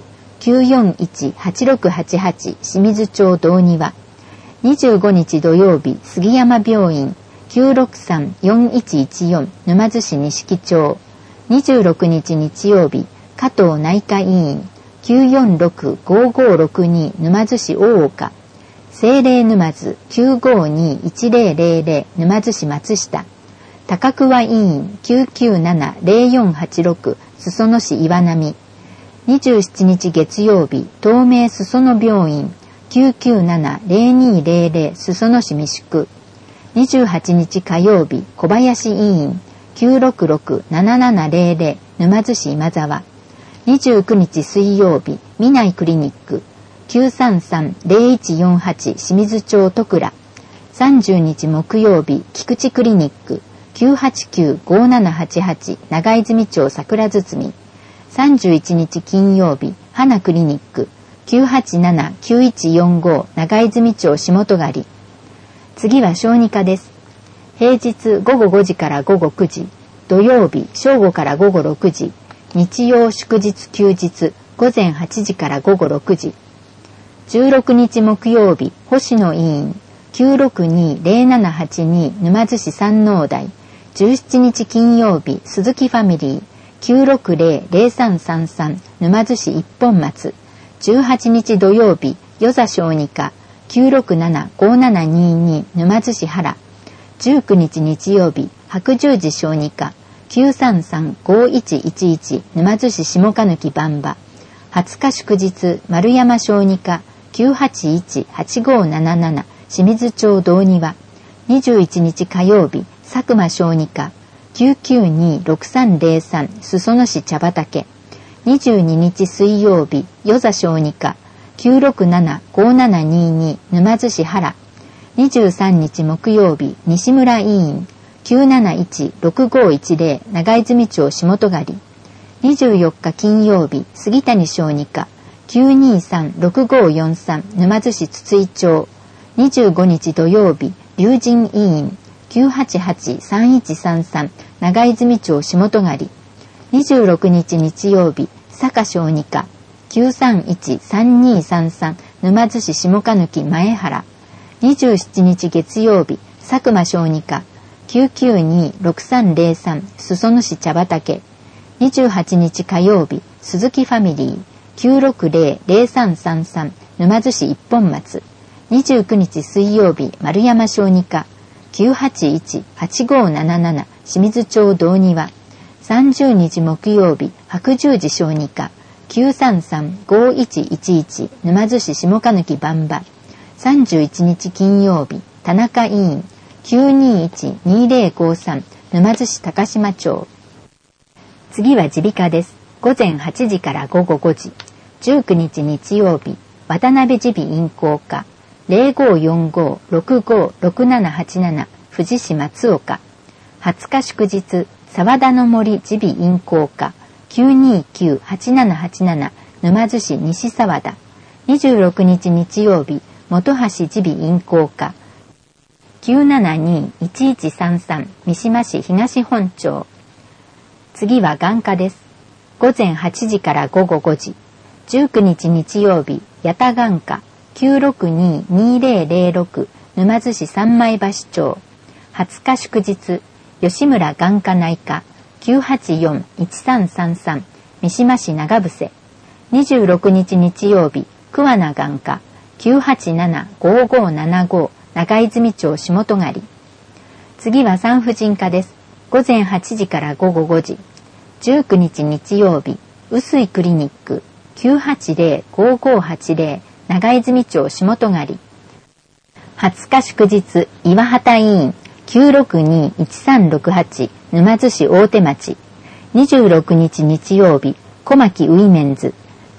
941-8688 清水町道庭。25日土曜日、杉山病院 963-4114 沼津市錦町。26日日曜日、加藤内科医院 946-5562 沼津市大岡。聖霊沼津 952-1000 沼津市松下。高桑医院 997-0486 裾野市岩波。27日月曜日、東名裾野病院 997-0200 裾野市三宿。28日火曜日、小林医院 966-7700 沼津市今沢。29日水曜日、南井クリニック 933-0148 清水町戸倉。30日木曜日、菊池クリニック 989-5788 長泉町桜堤。31日金曜日、花クリニック 987-9145 長泉町下戸狩。次は小児科です。平日午後5時から午後9時、土曜日正午から午後6時、日曜祝日休日午前8時から午後6時。16日木曜日、星野医院 962-0782 沼津市山王台。17日金曜日、鈴木ファミリー 960-0333 沼津市一本松。18日土曜日、与座小児科 967-5722 沼津市原。19日日曜日、白十字小児科 933-5111 沼津市下鹿貫番場。20日祝日、丸山小児科 981-8577 清水町道庭。21日火曜日、佐久間小児科 992-6303 裾野市茶畑。22日水曜日、与座小児科 967-5722 沼津市原。23日木曜日、西村医院 971-6510 長泉町下戸狩。24日金曜日、杉谷小児科 923-6543 沼津市筒井町。25日土曜日、龍神医院 988-3133 長泉町下戸狩。26日日曜日、坂小児科 931-3233 沼津市下鹿貫前原。27日月曜日、佐久間小児科 992-6303 裾野市茶畑。28日火曜日、鈴木ファミリー 960-0333 沼津市一本松。29日水曜日、丸山小児科 981-8577 清水町道庭。30日木曜日、白十字小児科 933-5111 沼津市下鹿貫番場。31日金曜日、田中医院 921-2053 沼津市高島町。次は耳鼻科です。 午前8時から午後5時。19日日曜日、渡辺耳鼻咽喉科 0545-656787 富士市松岡。20日祝日、沢田の森耳鼻咽喉科 929-8787 沼津市西沢田。26日日曜日、本橋耳鼻咽喉科 972-1133 三島市東本町。次は眼科です。午前8時から午後5時。19日日曜日、八田眼科 962-2006 沼津市三枚橋町。20日祝日、吉村眼科内科 984-1333 三島市長伏。26日日曜日、桑名眼科 987-5575 長泉町下戸狩。次は産婦人科です。午前8時から午後5時。19日日曜日、臼井クリニック 980-5580 長泉町下戸狩。20日祝日、岩畑医院 962-1368 沼津市大手町。26日日曜日、小牧ウィメンズ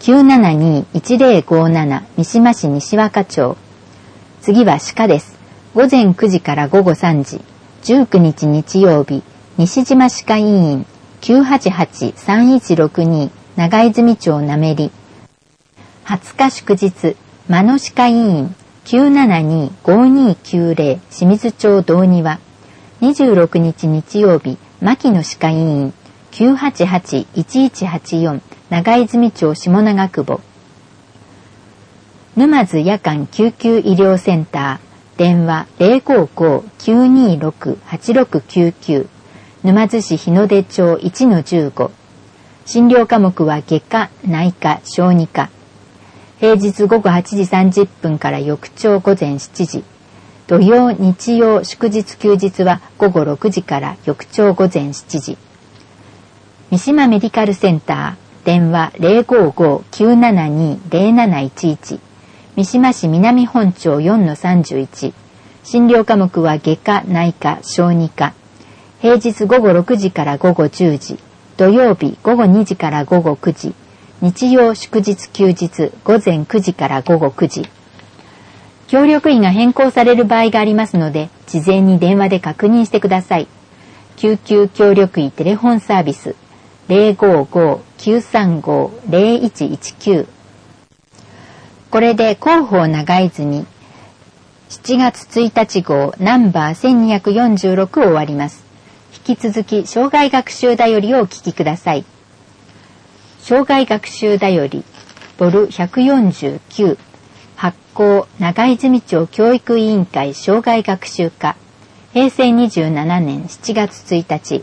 972-1057 三島市西若町。次は歯科です。午前9時から午後3時。19日日曜日、西島歯科医院 988-3162 長泉町なめり。20日祝日、間野歯科医院 972-5290 清水町道庭。26日日曜日、牧野歯科医院 988-1184 長泉町下長久保。沼津夜間救急医療センター、電話 055-926-8699 沼津市日の出町 1-15。診療科目は外科、内科、小児科。平日午後8時30分から翌朝午前7時。土曜、日曜、祝日休日は午後6時から翌朝午前7時。三島メディカルセンター、電話 055-972-0711 三島市南本町 4-31。診療科目は外科、内科、小児科。平日午後6時から午後10時。土曜日午後2時から午後9時。日曜祝日休日午前9時から午後9時。協力医が変更される場合がありますので、事前に電話で確認してください。救急協力医テレフォンサービス 055-935-0119。これで広報長泉7月1日号ナンバー1246を終わります。引き続き生涯学習だよりをお聞きください。生涯学習だよりボル149、発行長泉町教育委員会生涯学習課、平成27年7月1日。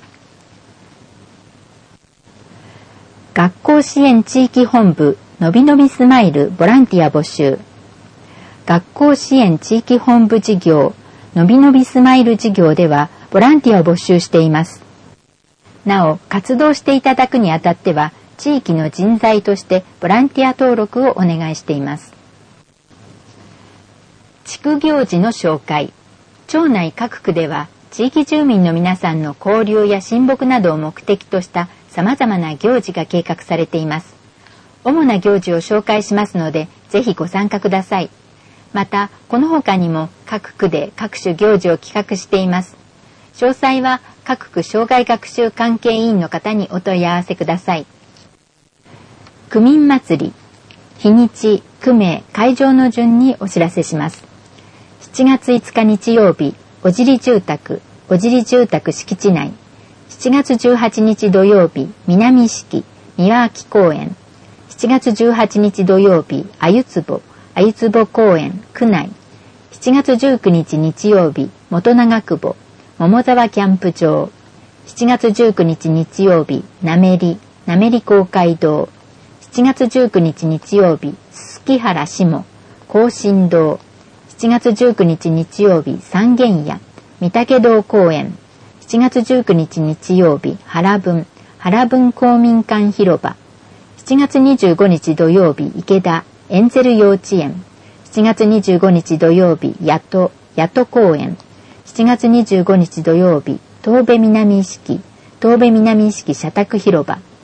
学校支援地域本部のびのびスマイルボランティア募集。学校支援地域本部事業のびのびスマイル事業ではボランティアを募集しています。なお、活動していただくにあたっては地域の人材としてボランティア登録をお願いしています。地区行事の紹介。町内各区では地域住民の皆さんの交流や親睦などを目的とした様々な行事が計画されています。主な行事を紹介しますので、ぜひご参加ください。また、この他にも各区で各種行事を企画しています。詳細は各区障害学習関係委員の方にお問い合わせください。区民祭り、日にち、区名、会場の順にお知らせします。7月5日日曜日、小尻住宅敷地内。7月18日土曜日、南式、三輪秋公園。7月18日土曜日、あゆつぼ公園、区内。7月19日日曜日、元長久保、桃沢キャンプ場。7月19日日曜日、なめり公会堂。7月19日日曜日、すすき原下、庚申堂。7月19日日曜日、三軒屋、御嶽堂公園。7月19日日曜日、原文公民館広場。7月25日土曜日、池田、エンゼル幼稚園。7月25日土曜日、八戸公園。7月25日土曜日、東部南意識社宅広場。7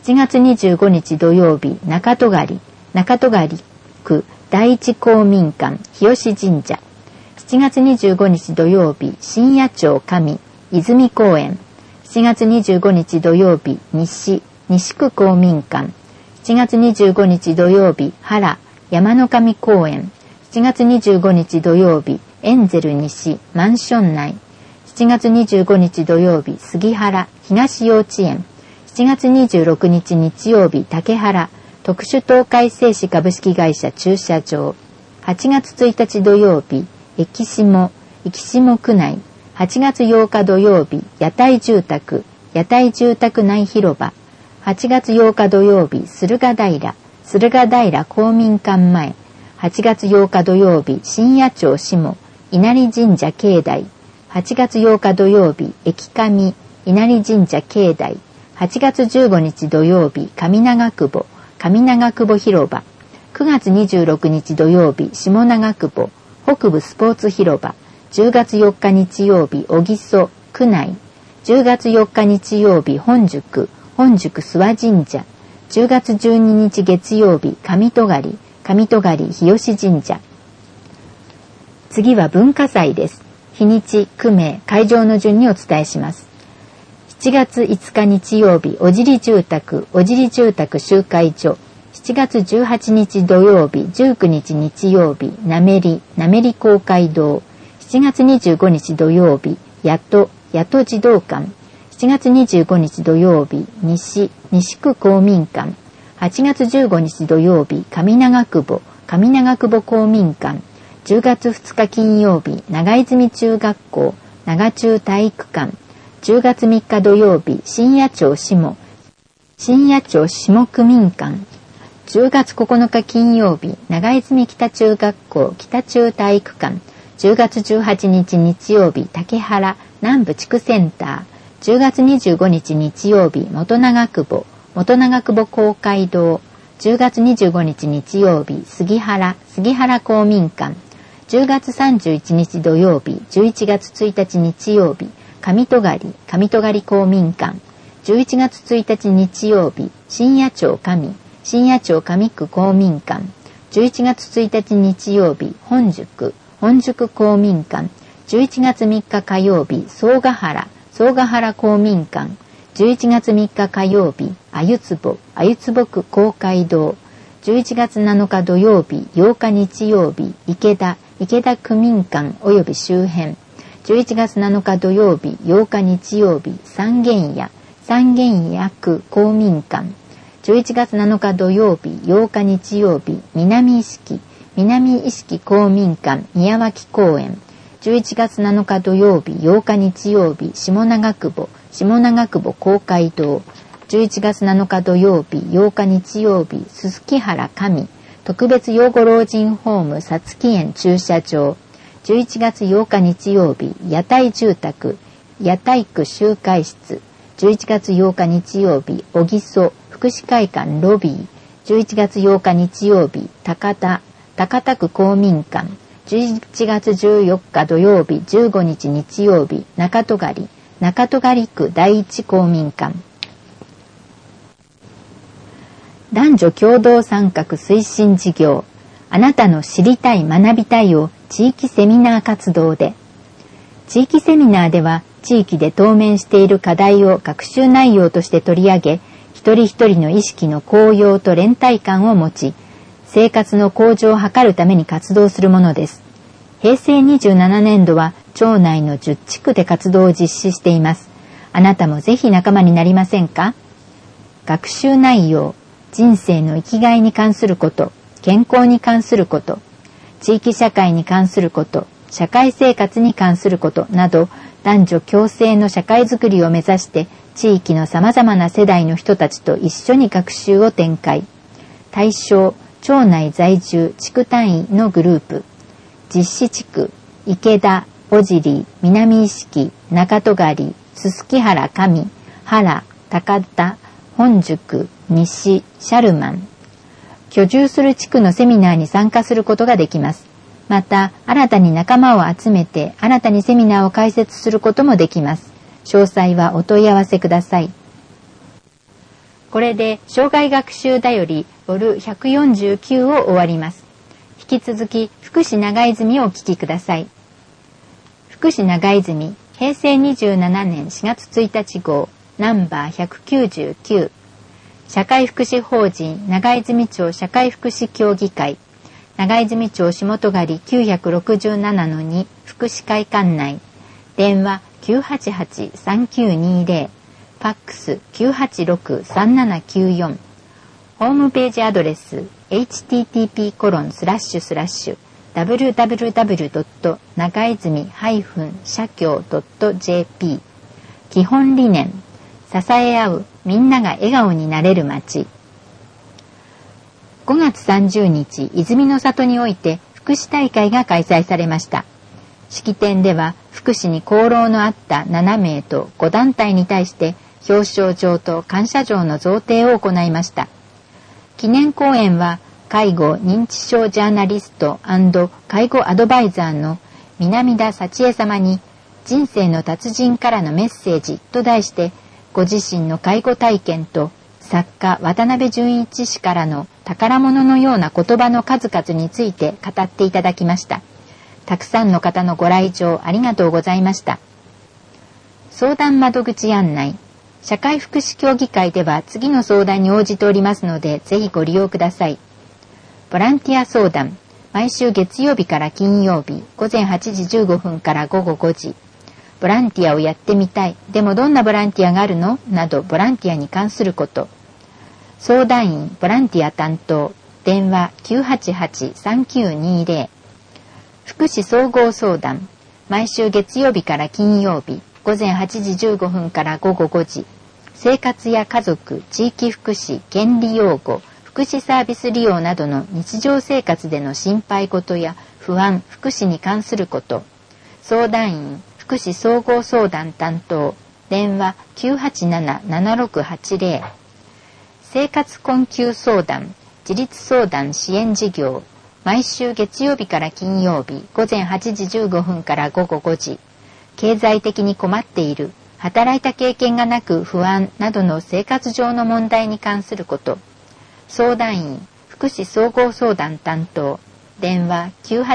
7月25日土曜日、中戸狩区第一公民館日吉神社。7月25日土曜日、深夜町上泉公園。7月25日土曜日、西区公民館。7月25日土曜日、原山の神公園。7月25日土曜日、エンゼル西マンション内。7月25日土曜日、杉原東幼稚園。7月26日日曜日、竹原特殊東海製紙株式会社駐車場。8月1日土曜日、生下区内。8月8日土曜日、屋台住宅内広場。8月8日土曜日、駿河平公民館前。8月8日土曜日、深夜町下稲荷神社境内。8月8日土曜日、駅上稲荷神社境内。8月15日土曜日、上長久保広場。9月26日土曜日、下長久保北部スポーツ広場。10月4日日曜日、小木曽区内。10月4日日曜日、本宿諏訪神社。10月12日月曜日、上戸狩日吉神社。次は文化祭です。日にち、区名、会場の順にお伝えします。7月5日日曜日、小尻住宅集会所。7月18日土曜日、19日日曜日、なめり公会堂。7月25日土曜日、やと児童館。7月25日土曜日、西区公民館。8月15日土曜日、上長久保公民館。10月2日金曜日、長泉中学校長中体育館。10月3日土曜日、深夜町下区民館。10月9日金曜日、長泉北中学校北中体育館。10月18日日曜日、竹原南部地区センター。10月25日日曜日、元長久保公会堂。10月25日日曜日、杉原公民館。10月31日土曜日、11月1日日曜日、上戸狩公民館。11月1日日曜日、深夜町上区公民館。11月1日日曜日、本宿公民館。11月3日火曜日、総ヶ原公民館。11月3日火曜日、鮎坪区公会堂。11月7日土曜日、8日日曜日、池田区民館及び周辺。11月7日土曜日、8日日曜日、三軒家区公民館。11月7日土曜日、8日日曜日、南意識公民館宮脇公園。11月7日土曜日、8日日曜日、下長久保公会堂。11月7日土曜日、8日日曜日、鈴木原上特別養護老人ホームさつき園駐車場。11月8日日曜日、屋台区集会室。11月8日日曜日、小木曽福祉会館ロビー。11月8日日曜日、高田区公民館。11月14日土曜日、15日日曜日、中戸狩区第一公民館。男女共同参画推進事業、あなたの知りたい学びたいを地域セミナー活動で。地域セミナーでは地域で当面している課題を学習内容として取り上げ、一人一人の意識の高揚と連帯感を持ち、生活の向上を図るために活動するものです。平成27年度は町内の10地区で活動を実施しています。あなたもぜひ仲間になりませんか？学習内容、人生の生きがいに関すること、健康に関すること、地域社会に関すること、社会生活に関することなど、男女共生の社会づくりを目指して地域のさまざまな世代の人たちと一緒に学習を展開。対象、町内在住地区単位のグループ。実施地区、池田、小尻、南意識、中戸狩、鈴木原上、原、高田、本宿、西、シャルマン。居住する地区のセミナーに参加することができます。また、新たに仲間を集めて新たにセミナーを開設することもできます。詳細はお問い合わせください。 これで生涯学習だよりボル149を終わります。引き続き福祉長泉をお聞きください。福祉長泉、平成27年4月1日号、ナンバー199。社会福祉法人長泉町社会福祉協議会、長泉町下戸狩 967-2 福祉会館内、電話 988-3920、ファックス 986-3794、ホームページアドレス http://www. 長泉社協 .jp。 基本理念、支え合うみんなが笑顔になれる街。5月30日、泉の里において福祉大会が開催されました。式典では福祉に功労のあった7名と5団体に対して表彰状と感謝状の贈呈を行いました。記念講演は介護認知症ジャーナリスト&介護アドバイザーの南田幸恵様に人生の達人からのメッセージと題してご自身の介護体験と作家渡辺淳一氏からの宝物のような言葉の数々について語っていただきました。たくさんの方のご来場ありがとうございました。相談窓口案内。社会福祉協議会では次の相談に応じておりますので、ぜひご利用ください。ボランティア相談。毎週月曜日から金曜日、午前8時15分から午後5時。ボランティアをやってみたい。でもどんなボランティアがあるの？など、ボランティアに関すること。相談員、ボランティア担当。電話 988-3920。福祉総合相談。毎週月曜日から金曜日、午前8時15分から午後5時。生活や家族、地域福祉、権利擁護、福祉サービス利用などの日常生活での心配事や不安、福祉に関すること。相談員、福祉総合相談担当。電話 987-7680。生活困窮相談、自立相談支援事業。毎週月曜日から金曜日、午前8時15分から午後5時。経済的に困っている、働いた経験がなく不安などの生活上の問題に関すること。相談員、福祉総合相談担当。電話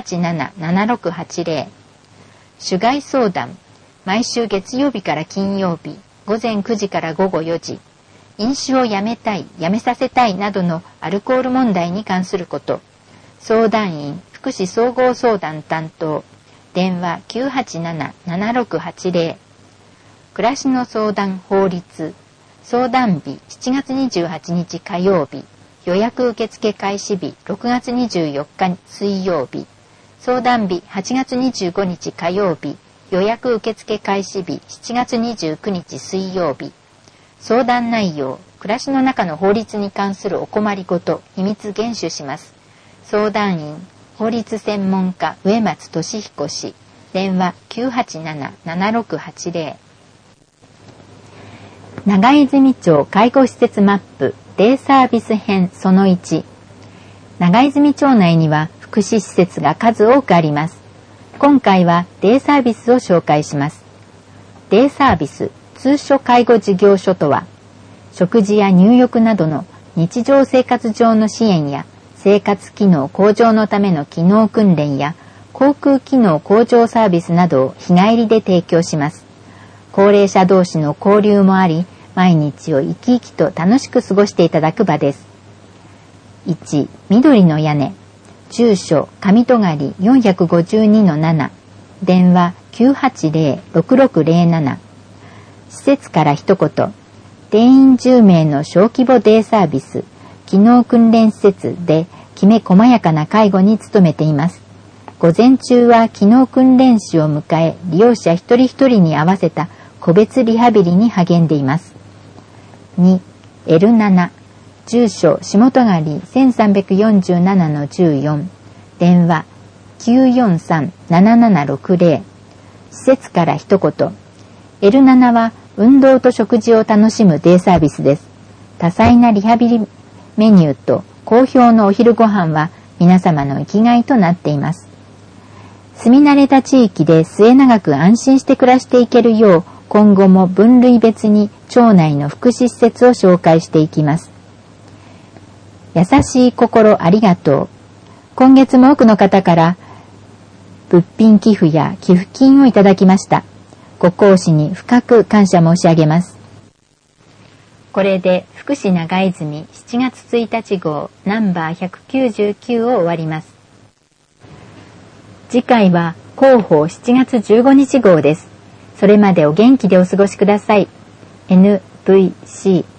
987-7680。主害相談。毎週月曜日から金曜日、午前9時から午後4時。飲酒をやめたい、やめさせたいなどのアルコール問題に関すること。相談員、福祉総合相談担当。電話 987-7680。暮らしの相談法律。相談日7月28日火曜日。予約受付開始日6月24日水曜日。相談日8月25日火曜日。予約受付開始日7月29日水曜日。相談内容、暮らしの中の法律に関するお困りごと、秘密厳守します。相談員、法律専門家植松俊彦氏。電話 987-7680。長泉町介護施設マップデイサービス編その1。長泉町内には福祉施設が数多くあります。今回はデイサービスを紹介します。デイサービス、通所介護事業所とは、食事や入浴などの日常生活上の支援や生活機能向上のための機能訓練や航空機能向上サービスなどを日帰りで提供します。高齢者同士の交流もあり、毎日を生き生きと楽しく過ごしていただく場です。1、緑の屋根。住所、上戸狩 452-7。電話 980-6607。施設から一言。定員10名の小規模デイサービス、機能訓練施設できめ細やかな介護に努めています。午前中は機能訓練士を迎え、利用者一人一人に合わせた個別リハビリに励んでいます。2、L7。住所、下戸狩 1347-14。電話 943-7760。施設から一言。L7 は運動と食事を楽しむデイサービスです。多彩なリハビリメニューと好評のお昼ご飯は皆様の生きがいとなっています。住み慣れた地域で末永く安心して暮らしていけるよう、今後も分類別に町内の福祉施設を紹介していきます。優しい心ありがとう。今月も多くの方から物品寄付や寄付金をいただきました。ご講師に深く感謝申し上げます。これで福祉長泉7月1日号ナンバー199を終わります。次回は広報7月15日号です。それまでお元気でお過ごしください。NVC